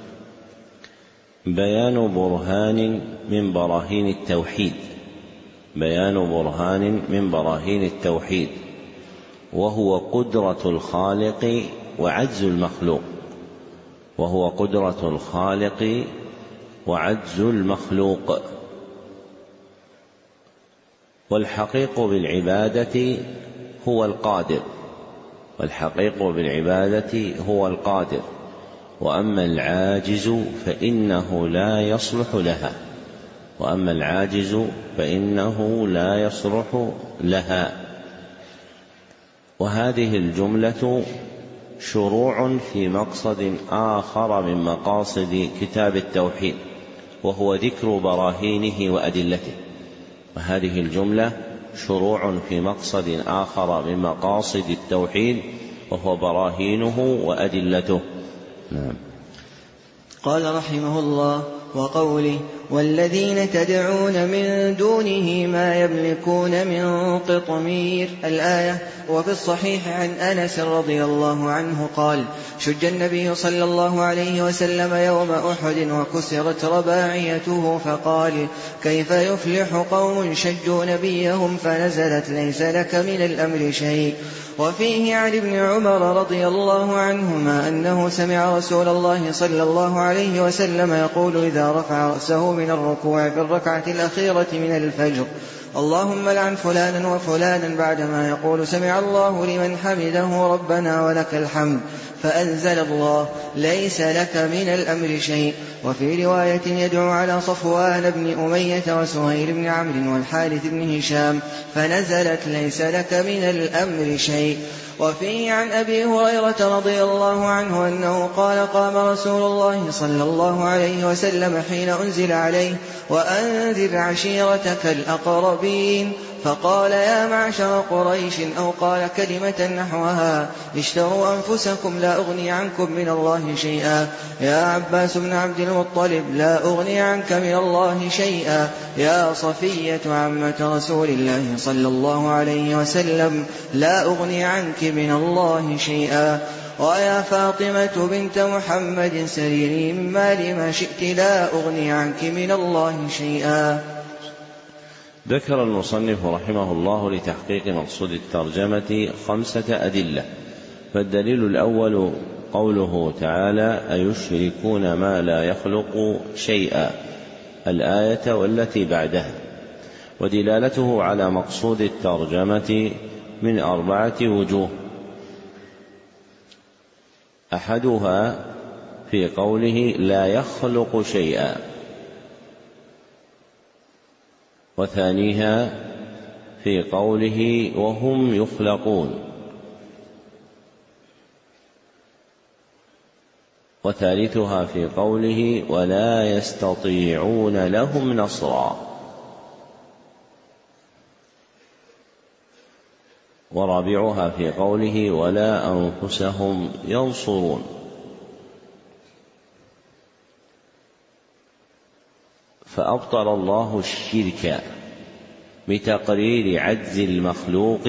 بيان برهان من براهين التوحيد، بيان برهان من براهين التوحيد، وهو قدرة الخالق وعجز المخلوق، وهو قدرة الخالق وعجز المخلوق. والحقيق بالعبادة هو القادر، والحقيق بالعبادة هو القادر، وأما العاجز فإنه لا يصلح لها، وأما العاجز فإنه لا يصلح لها. وهذه الجملة شروع في مقصد آخر من مقاصد كتاب التوحيد، وهو ذكر براهينه وأدلته. وهذه الجملة شروع في مقصد آخر من مقاصد التوحيد، وهو براهينه وأدلته. نعم. قال رحمه الله: وقوله: والذين تدعون من دونه ما يملكون من قطمير. الآية. وفي الصحيح عن أنس رضي الله عنه قال: شج النبي صلى الله عليه وسلم يوم أحد وكسرت رباعيته، فقال: كيف يفلح قوم شجوا نبيهم؟ فنزلت: ليس لك من الأمر شيء. وفيه عن ابن عمر رضي الله عنهما أنه سمع رسول الله صلى الله عليه وسلم يقول إذا رفع رأسه من الركوع في الركعة الأخيرة من الفجر: اللهم لعن فلانا وفلانا، بعدما يقول سمع الله لمن حمده ربنا ولك الحمد، فأنزل الله: ليس لك من الأمر شيء. وفي رواية يدعو على صفوان بن أمية وسهيل بن عمرو والحارث بن هشام، فنزلت: ليس لك من الأمر شيء. وفيه عن أبي هريرة رضي الله عنه أنه قال: قام رسول الله صلى الله عليه وسلم حين أنزل عليه: وأنذر عشيرتك الأقربين، فقال يا معشر قريش أو قال كلمة نحوها اشتروا أنفسكم لا أغني عنكم من الله شيئا. يا عباس بن عبد المطلب لا أغني عنك من الله شيئا. يا صفية عمة رسول الله صلى الله عليه وسلم لا أغني عنك من الله شيئا. ويا فاطمة بنت محمد سليني من مالي ما شئت لا أغني عنك من الله شيئا. ذكر المصنف رحمه الله لتحقيق مقصود الترجمة خمسة أدلة. فالدليل الأول قوله تعالى أيشركون ما لا يخلق شيئا، الآية والتي بعدها. ودلالته على مقصود الترجمة من أربعة وجوه. أحدها في قوله لا يخلق شيئا، وثانيها في قوله وهم يخلقون، وثالثها في قوله ولا يستطيعون لهم نصرا، ورابعها في قوله ولا أنفسهم ينصرون. فأبطل الله الشرك بتقرير عجز المخلوق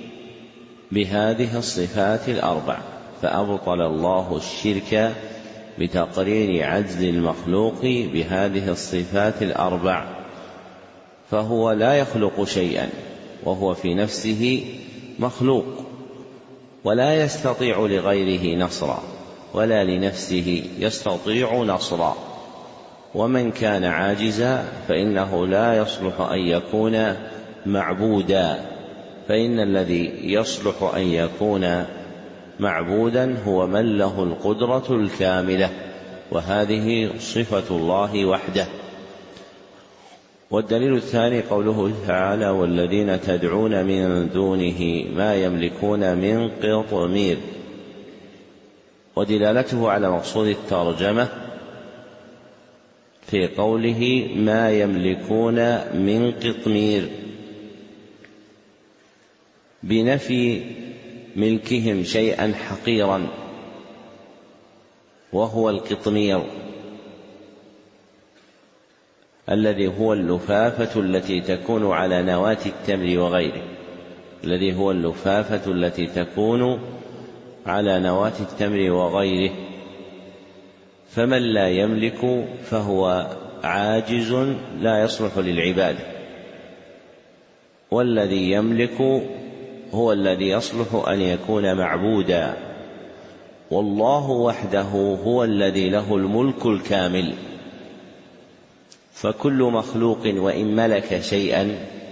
بهذه الصفات الأربع. فأبطل الله الشرك بتقرير عجز المخلوق بهذه الصفات الأربع، فهو لا يخلق شيئا وهو في نفسه مخلوق، ولا يستطيع لغيره نصرا، ولا لنفسه يستطيع نصرا. ومن كان عاجزا فإنه لا يصلح أن يكون معبودا، فإن الذي يصلح أن يكون معبودا هو من له القدرة الكاملة، وهذه صفة الله وحده. والدليل الثاني قوله تعالى والذين تدعون من دونه ما يملكون من قطمير. ودلالته على مقصود الترجمة في قوله ما يملكون من قطمير بنفي ملكهم شيئا حقيرا وهو القطمير الذي هو اللفافة التي تكون على نواة التمر وغيره الذي هو اللفافة التي تكون على نواة التمر وغيره. فمن لا يملك فهو عاجز لا يصلح للعبادة، والذي يملك هو الذي يصلح أن يكون معبودا. والله وحده هو الذي له الملك الكامل، فكل مخلوق وإن ملك شيئا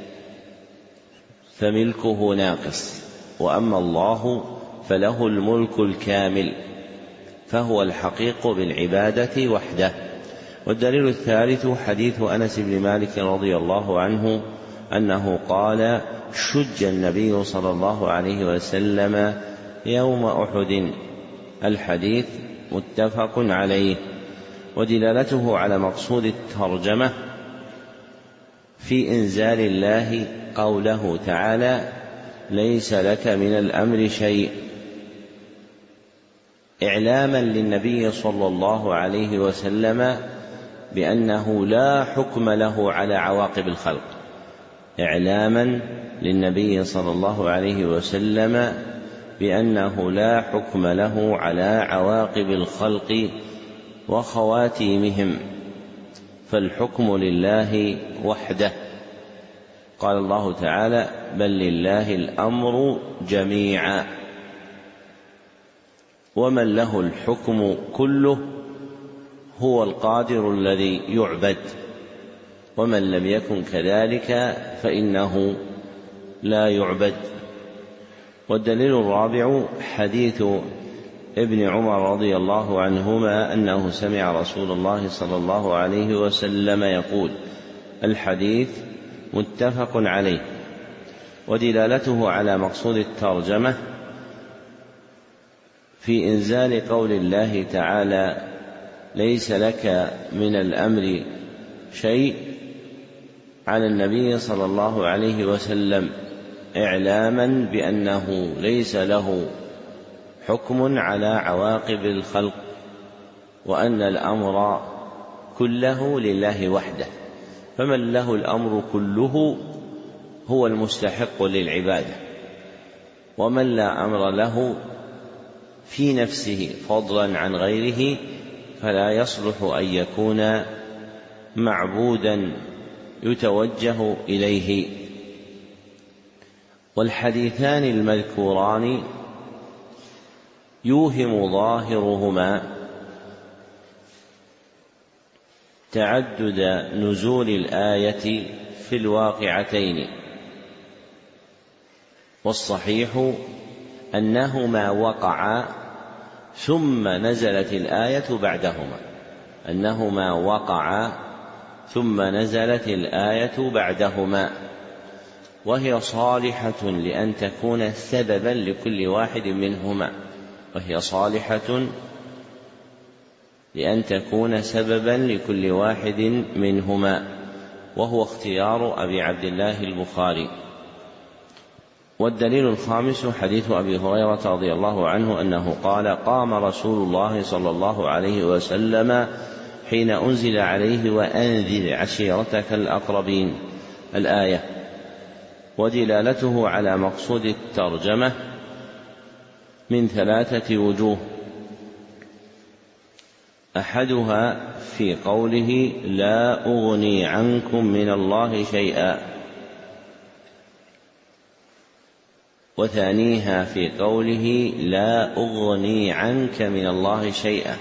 فملكه ناقص، وأما الله فله الملك الكامل، فهو الحقيق بالعبادة وحده. والدليل الثالث حديث أنس بن مالك رضي الله عنه أنه قال شج النبي صلى الله عليه وسلم يوم أحد. الحديث متفق عليه. ودلالته على مقصود الترجمة في إنزال الله قوله تعالى ليس لك من الأمر شيء، إعلاما للنبي صلى الله عليه وسلم بأنه لا حكم له على عواقب الخلق، إعلاما للنبي صلى الله عليه وسلم بأنه لا حكم له على عواقب الخلق وخواتيمهم، فالحكم لله وحده. قال الله تعالى بل لله الأمر جميعا، ومن له الحكم كله هو القادر الذي يعبد، ومن لم يكن كذلك فإنه لا يعبد. والدليل الرابع حديث ابن عمر رضي الله عنهما أنه سمع رسول الله صلى الله عليه وسلم يقول. الحديث متفق عليه. ودلالته على مقصود الترجمة في إنزال قول الله تعالى ليس لك من الأمر شيء، على النبي صلى الله عليه وسلم إعلاما بأنه ليس له حكم على عواقب الخلق، وأن الأمر كله لله وحده، فمن له الأمر كله هو المستحق للعبادة، ومن لا أمر له في نفسه فضلا عن غيره فلا يصلح أن يكون معبودا يتوجه إليه. والحديثان المذكوران يوهم ظاهرهما تعدد نزول الآية في الواقعتين، والصحيح أنهما وقعا ثم نزلت الآية بعدهما أنهما وقعا ثم نزلت الآية بعدهما وهي صالحة لأن تكون سببا لكل واحد منهما وهي صالحة لأن تكون سببا لكل واحد منهما وهو اختيار أبي عبد الله البخاري. والدليل الخامس حديث أبي هريرة رضي الله عنه أنه قال: قام رسول الله صلى الله عليه وسلم حين أنزل عليه: وأنذر عشيرتك الأقربين، الآية. ودلالته على مقصود الترجمة من ثلاثة وجوه: أحدها في قوله: لا أغني عنكم من الله شيئا، وثانيها في قوله: لا أغني عنك من الله شيئا،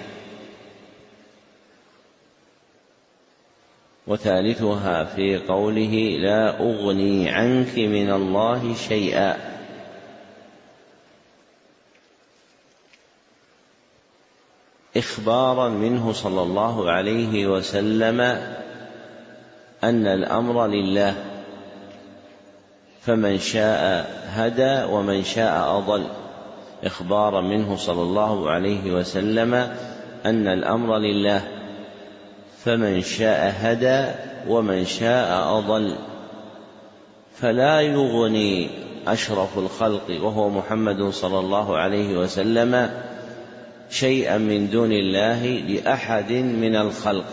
وثالثها في قوله: لا أغني عنك من الله شيئا. إخبارا منه صلى الله عليه وسلم أن الأمر لله، فمن شاء هدى ومن شاء أضل. إخبارا منه صلى الله عليه وسلم أن الأمر لله، فمن شاء هدى ومن شاء أضل. فلا يغني أشرف الخلق وهو محمد صلى الله عليه وسلم شيئا من دون الله لأحد من الخلق،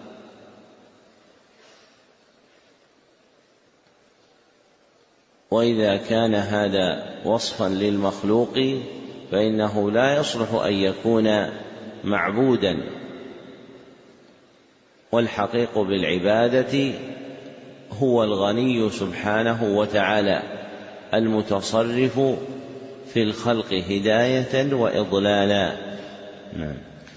وإذا كان هذا وصفا للمخلوق فإنه لا يصلح أن يكون معبودا، والحقيق بالعبادة هو الغني سبحانه وتعالى المتصرف في الخلق هداية وإضلالا. نعم.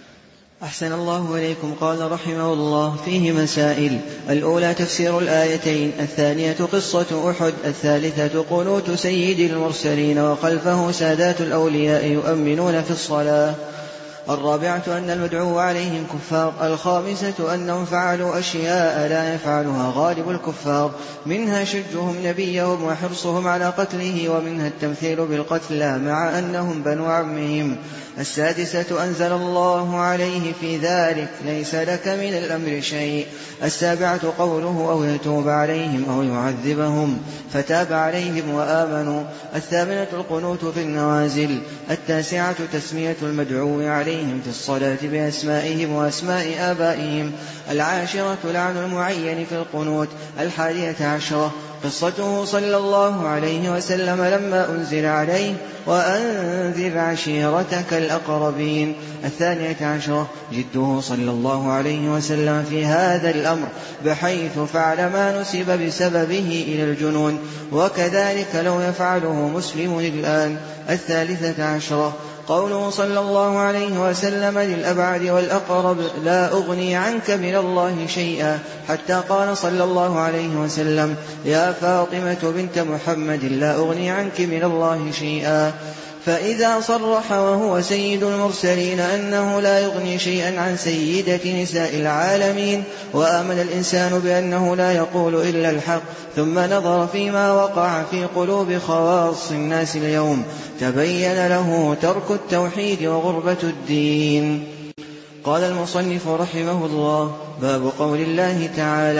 أحسن الله إليكم. قال رحمه الله: فيه مسائل: الأولى تفسير الآيتين، الثانية قصة أحد، الثالثة قنوت سيد المرسلين وخلفه سادات الأولياء يؤمنون في الصلاة، الرابعة أن المدعو عليهم كفار، الخامسة أنهم فعلوا أشياء لا يفعلها غالب الكفار، منها شجهم نبيهم وحرصهم على قتله، ومنها التمثيل بالقتلى مع أنهم بنو عمهم، السادسة أنزل الله عليه في ذلك: ليس لك من الأمر شيء، السابعة قوله: أو يتوب عليهم أو يعذبهم فتاب عليهم وآمنوا، الثامنة القنوت في النوازل، التاسعة تسمية المدعو عليهم في الصلاة بأسمائهم وأسماء آبائهم، العاشرة لعن المعين في القنوت، الحادية عشرة قصته صلى الله عليه وسلم لما أنزل عليه: وأنذر عشيرتك الأقربين، الثانية عشرة جده صلى الله عليه وسلم في هذا الأمر بحيث فعل ما نسب بسببه إلى الجنون، وكذلك لو يفعله مسلم الآن، الثالثة عشرة قوله صلى الله عليه وسلم للأبعد والأقرب: لا أغني عنك من الله شيئا، حتى قال صلى الله عليه وسلم: يا فاطمة بنت محمد لا أغني عنك من الله شيئا. فإذا صرح وهو سيد المرسلين أنه لا يغني شيئا عن سيدة نساء العالمين، وآمن الإنسان بأنه لا يقول إلا الحق، ثم نظر فيما وقع في قلوب خواص الناس اليوم، تبين له ترك التوحيد وغربة الدين. قال المصنف رحمه الله: باب قول الله تعالى: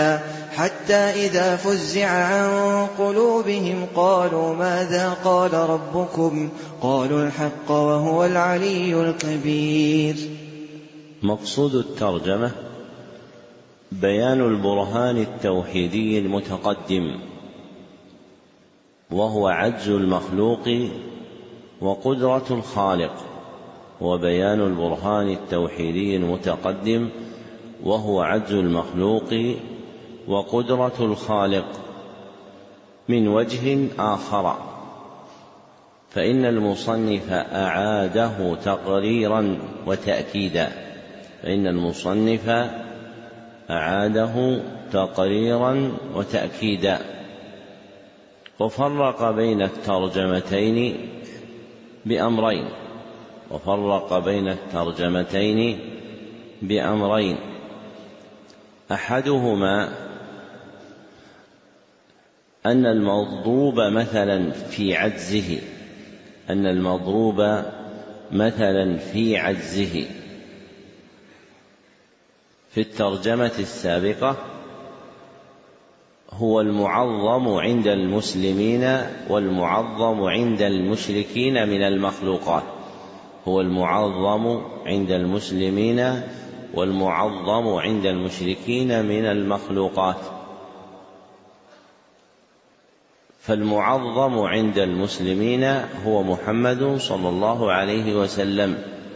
حتى إذا فزع عن قلوبهم قالوا ماذا قال ربكم قالوا الحق وهو العلي الكبير. مقصود الترجمة بيان البرهان التوحيدي المتقدم، وهو عجز المخلوق وقدرة الخالق، وبيان البرهان التوحيدي المتقدم وهو عجز المخلوق وقدرة الخالق من وجه آخر، فإن المصنف أعاده تقريرا وتأكيدا فإن المصنف أعاده تقريرا وتأكيدا وفرق بين الترجمتين بأمرين وفرق بين الترجمتين بأمرين أحدهما أن المضروب مثلا في عجزه أن المضروب مثلا في عجزه في الترجمة السابقة هو المعظم عند المسلمين والمعظم عند المشركين من المخلوقات هو المعظم عند المسلمين والمعظم عند المشركين من المخلوقات فالمعظم عند المسلمين هو محمد صلى الله عليه وسلم،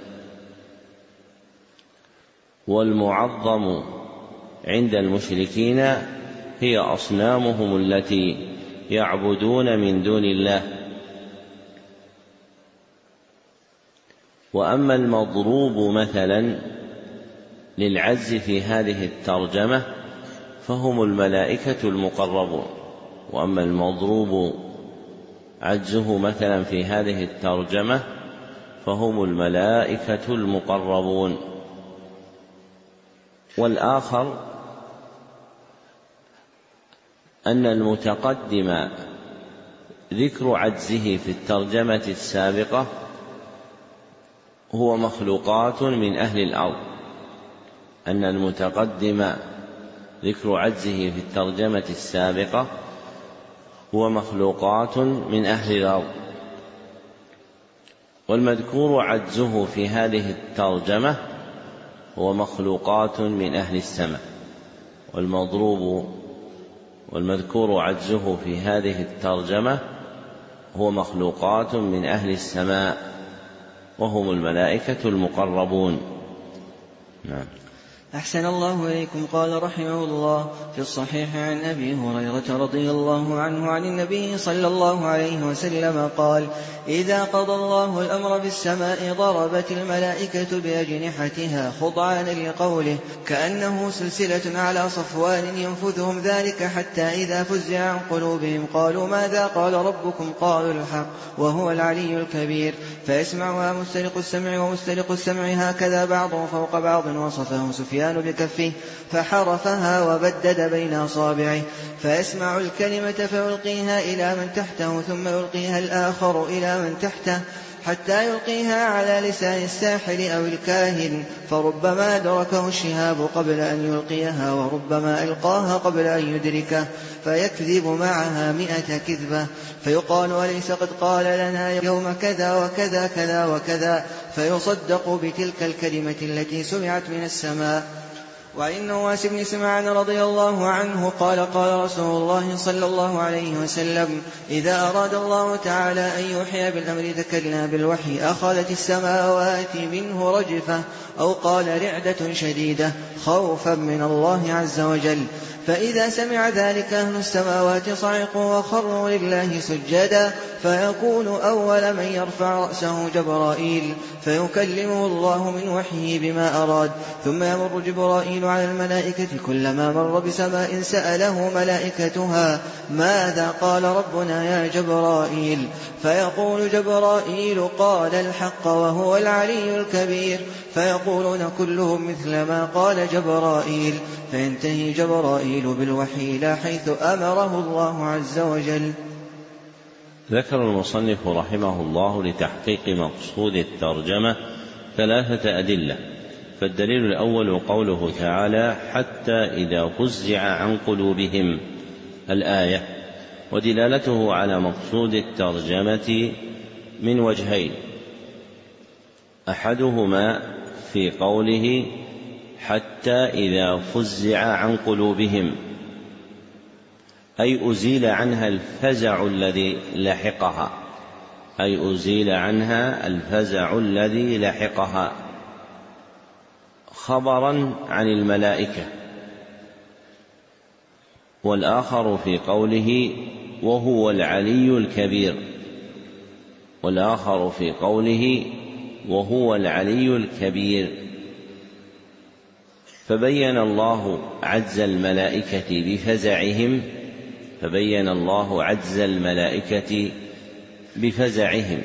والمعظم عند المشركين هي أصنامهم التي يعبدون من دون الله. وأما المضروب مثلا للعجز في هذه الترجمة فهم الملائكة المقربون وأما المضروب عجزه مثلا في هذه الترجمة فهم الملائكة المقربون. والآخر أن المتقدم ذكر عجزه في الترجمة السابقة هو مخلوقات من أهل الأرض أن المتقدم ذكر عجزه في الترجمة السابقة هو مخلوقات من أهل الأرض، والمذكور عجزه في هذه الترجمة هو مخلوقات من أهل السماء، والمضروب والمذكور عجزه في هذه الترجمة هو مخلوقات من أهل السماء وهم الملائكة المقربون. نعم. أحسن الله إليكم. قال رحمه الله في الصحيح عن أبي هريرة رضي الله عنه عن النبي صلى الله عليه وسلم قال: إذا قضى الله الأمر في السماء ضربت الملائكة بأجنحتها خضعانا لقوله كأنه سلسلة على صفوان ينفذهم ذلك حتى إذا فزع عن قلوبهم قالوا ماذا قال ربكم قالوا الحق وهو العلي الكبير، فيسمعها مسترق السمع ومسترق السمع هكذا بعضهم فوق بعض. وصفه سفيان بكفه فحرفها وبدد بين أصابعه، فيسمع الكلمة فيلقيها إلى من تحته ثم يلقيها الآخر إلى من تحته حتى يلقيها على لسان الساحر أو الكاهن، فربما أدركه الشهاب قبل أن يلقيها وربما ألقاها قبل أن يدركه، فيكذب معها مئة كذبة، فيقال أليس قد قال لنا يوم كذا وكذا كذا وكذا، فيصدق بتلك الكلمة التي سمعت من السماء. وعن نواس بن سمعان رضي الله عنه قال: قال رسول الله صلى الله عليه وسلم: إذا أراد الله تعالى أن يوحي بالأمر ذكرنا بالوحي أخذت السماوات منه رجفة، أو قال رعدة شديدة خوفا من الله عز وجل، فإذا سمع ذلك أهل السماوات صعقوا وخروا لله سجدا، فيكون أول من يرفع رأسه جبرائيل فيكلمه الله من وحيه بما أراد، ثم يمر جبرائيل على الملائكة كلما مر بسماء سأله ملائكتها ماذا قال ربنا يا جبرائيل، فيقول جبرائيل قال الحق وهو العلي الكبير، فيقولون كلهم مثل ما قال جبرائيل، فينتهي جبرائيل بالوحي إلى حيث أمره الله عز وجل. ذكر المصنف رحمه الله لتحقيق مقصود الترجمة ثلاثة أدلة. فالدليل الأول قوله تعالى حتى إذا فزع عن قلوبهم الآية، ودلالته على مقصود الترجمة من وجهين: أحدهما في قوله حتى إذا فزع عن قلوبهم، أي أزيل عنها الفزع الذي لحقها، أي أزيل عنها الفزع الذي لحقها، خبرا عن الملائكة. والآخر في قوله وهو العلي الكبير، والآخر في قوله وهو العلي الكبير، فبين الله عجز الملائكة بفزعهم فبين الله عجز الملائكة بفزعهم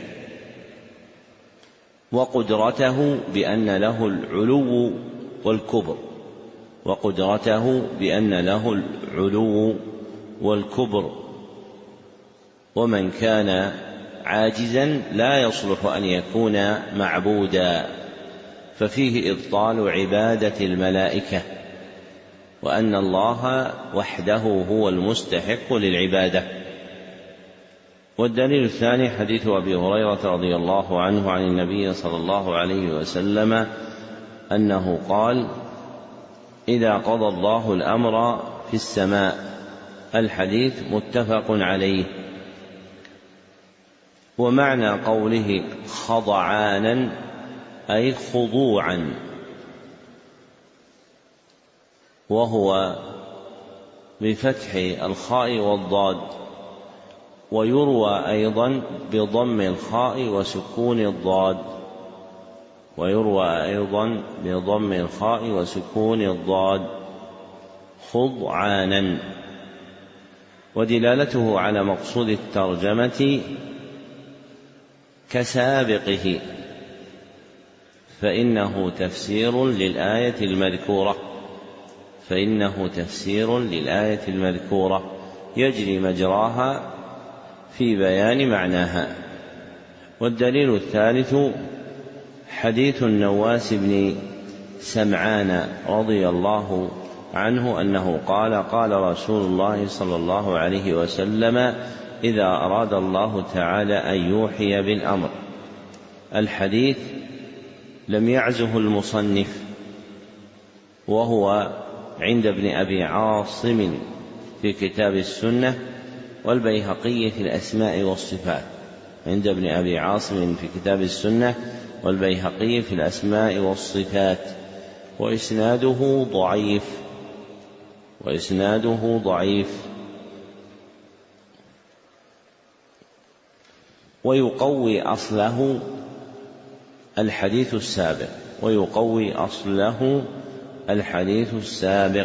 وقدرته بأن له العلو والكبر وقدرته بأن له العلو والكبر ومن كان عاجزا لا يصلح أن يكون معبودا، ففيه إبطال عبادة الملائكة، وأن الله وحده هو المستحق للعبادة. والدليل الثاني حديث أبي هريرة رضي الله عنه عن النبي صلى الله عليه وسلم أنه قال: إذا قضى الله الأمر في السماء. الحديث متفق عليه. ومعنى قوله خضعانا أي خضوعا، وهو بفتح الخاء والضاد، ويروى أيضا بضم الخاء وسكون الضاد ويروى أيضا بضم الخاء وسكون الضاد خضعانا. ودلالته على مقصود الترجمة كسابقه، فإنه تفسير للآية المذكورة فإنه تفسير للآية المذكورة يجري مجراها في بيان معناها. والدليل الثالث حديث النواس بن سمعان رضي الله عنه أنه قال: قال رسول الله صلى الله عليه وسلم: إذا أراد الله تعالى أن يوحي بالأمر. الحديث لم يعزه المصنف، وهو عند ابن أبي عاصم في كتاب السنة، والبيهقي في الأسماء والصفات. عند ابن أبي عاصم في كتاب السنة، والبيهقي في الأسماء والصفات، وإسناده ضعيف وإسناده ضعيف ويقوي أصله الحديث السابق ويقوي أصله الحديث السابق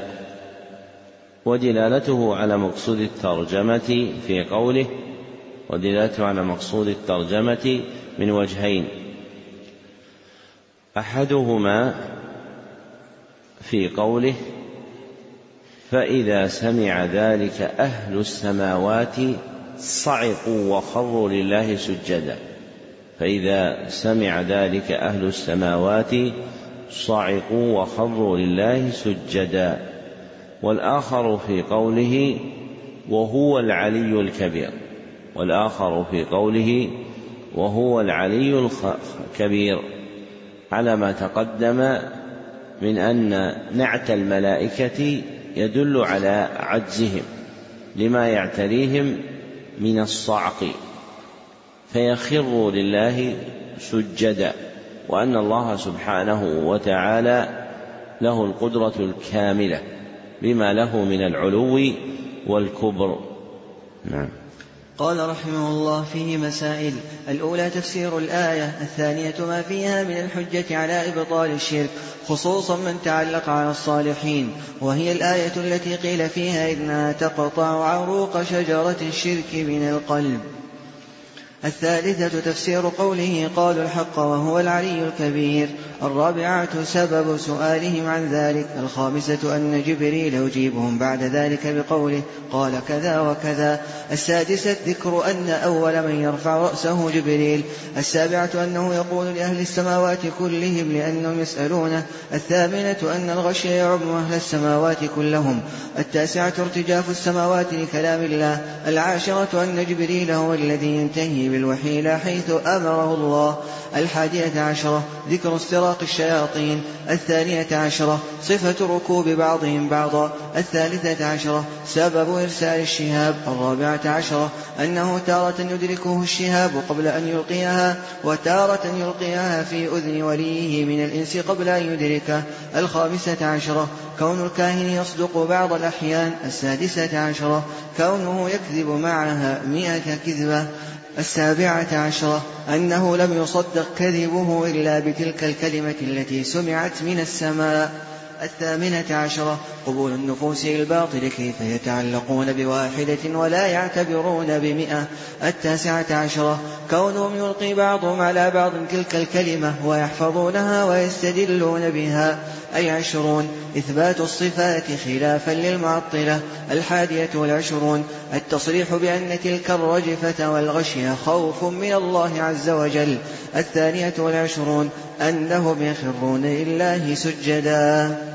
ودلالته على مقصود الترجمة في قوله ودلالته على مقصود الترجمة من وجهين: أحدهما في قوله: فإذا سمع ذلك أهل السماوات صعقوا وخروا لله سجدا. فإذا سمع ذلك أهل السماوات صعقوا وخروا لله سجدا. والآخر في قوله: وهو العلي الكبير والآخر في قوله: وهو العلي الكبير، على ما تقدم من أن نعت الملائكة يدل على عجزهم لما يعتريهم من الصعق فيخروا لله سجدا، وأن الله سبحانه وتعالى له القدرة الكاملة بما له من العلو والكبر. نعم. قال رحمه الله: فيه مسائل. الأولى تفسير الآية، الثانية ما فيها من الحجة على إبطال الشرك، خصوصا من تعلق على الصالحين، وهي الآية التي قيل فيها إنها تقطع عروق شجرة الشرك من القلب. الثالثة تفسير قوله: قالوا الحق وهو العلي الكبير، الرابعة سبب سؤالهم عن ذلك. الخامسة أن جبريل يجيبهم بعد ذلك بقوله قال كذا وكذا. السادسة ذكر أن أول من يرفع رأسه جبريل. السابعة أنه يقول لأهل السماوات كلهم لأنهم يسألونه. الثامنة أن الغشي يعم أهل السماوات كلهم. التاسعة ارتجاف السماوات لكلام الله. العاشرة أن جبريل هو الذي ينتهي بالوحي لا حيث أمره الله. الحادية عشرة ذكر استراق الشياطين. الثانية عشرة صفة ركوب بعضهم بعضا. الثالثة عشرة سبب إرسال الشهاب. الرابعة عشرة أنه تارة يدركه الشهاب قبل أن يلقيها، وتارة يلقيها في أذن وليه من الإنس قبل أن يدركه. الخامسة عشرة كون الكاهن يصدق بعض الأحيان. السادسة عشرة كونه يكذب معها مئة كذبة. السابعة عشرة أنه لم يصدق كذبه إلا بتلك الكلمة التي سمعت من السماء. الثامنة عشرة قبول النفوس الباطل كيف يتعلقون بواحدة ولا يعتبرون بمئة. التاسعة عشرة كونهم يلقي بعضهم على بعض تلك الكلمة ويحفظونها ويستدلون بها. أي عشرون إثبات الصفات خلافا للمعطلة. الحادية والعشرون التصريح بأن تلك الرجفة والغشية خوف من الله عز وجل. الثانية والعشرون أنهم يخرون لله سجدا.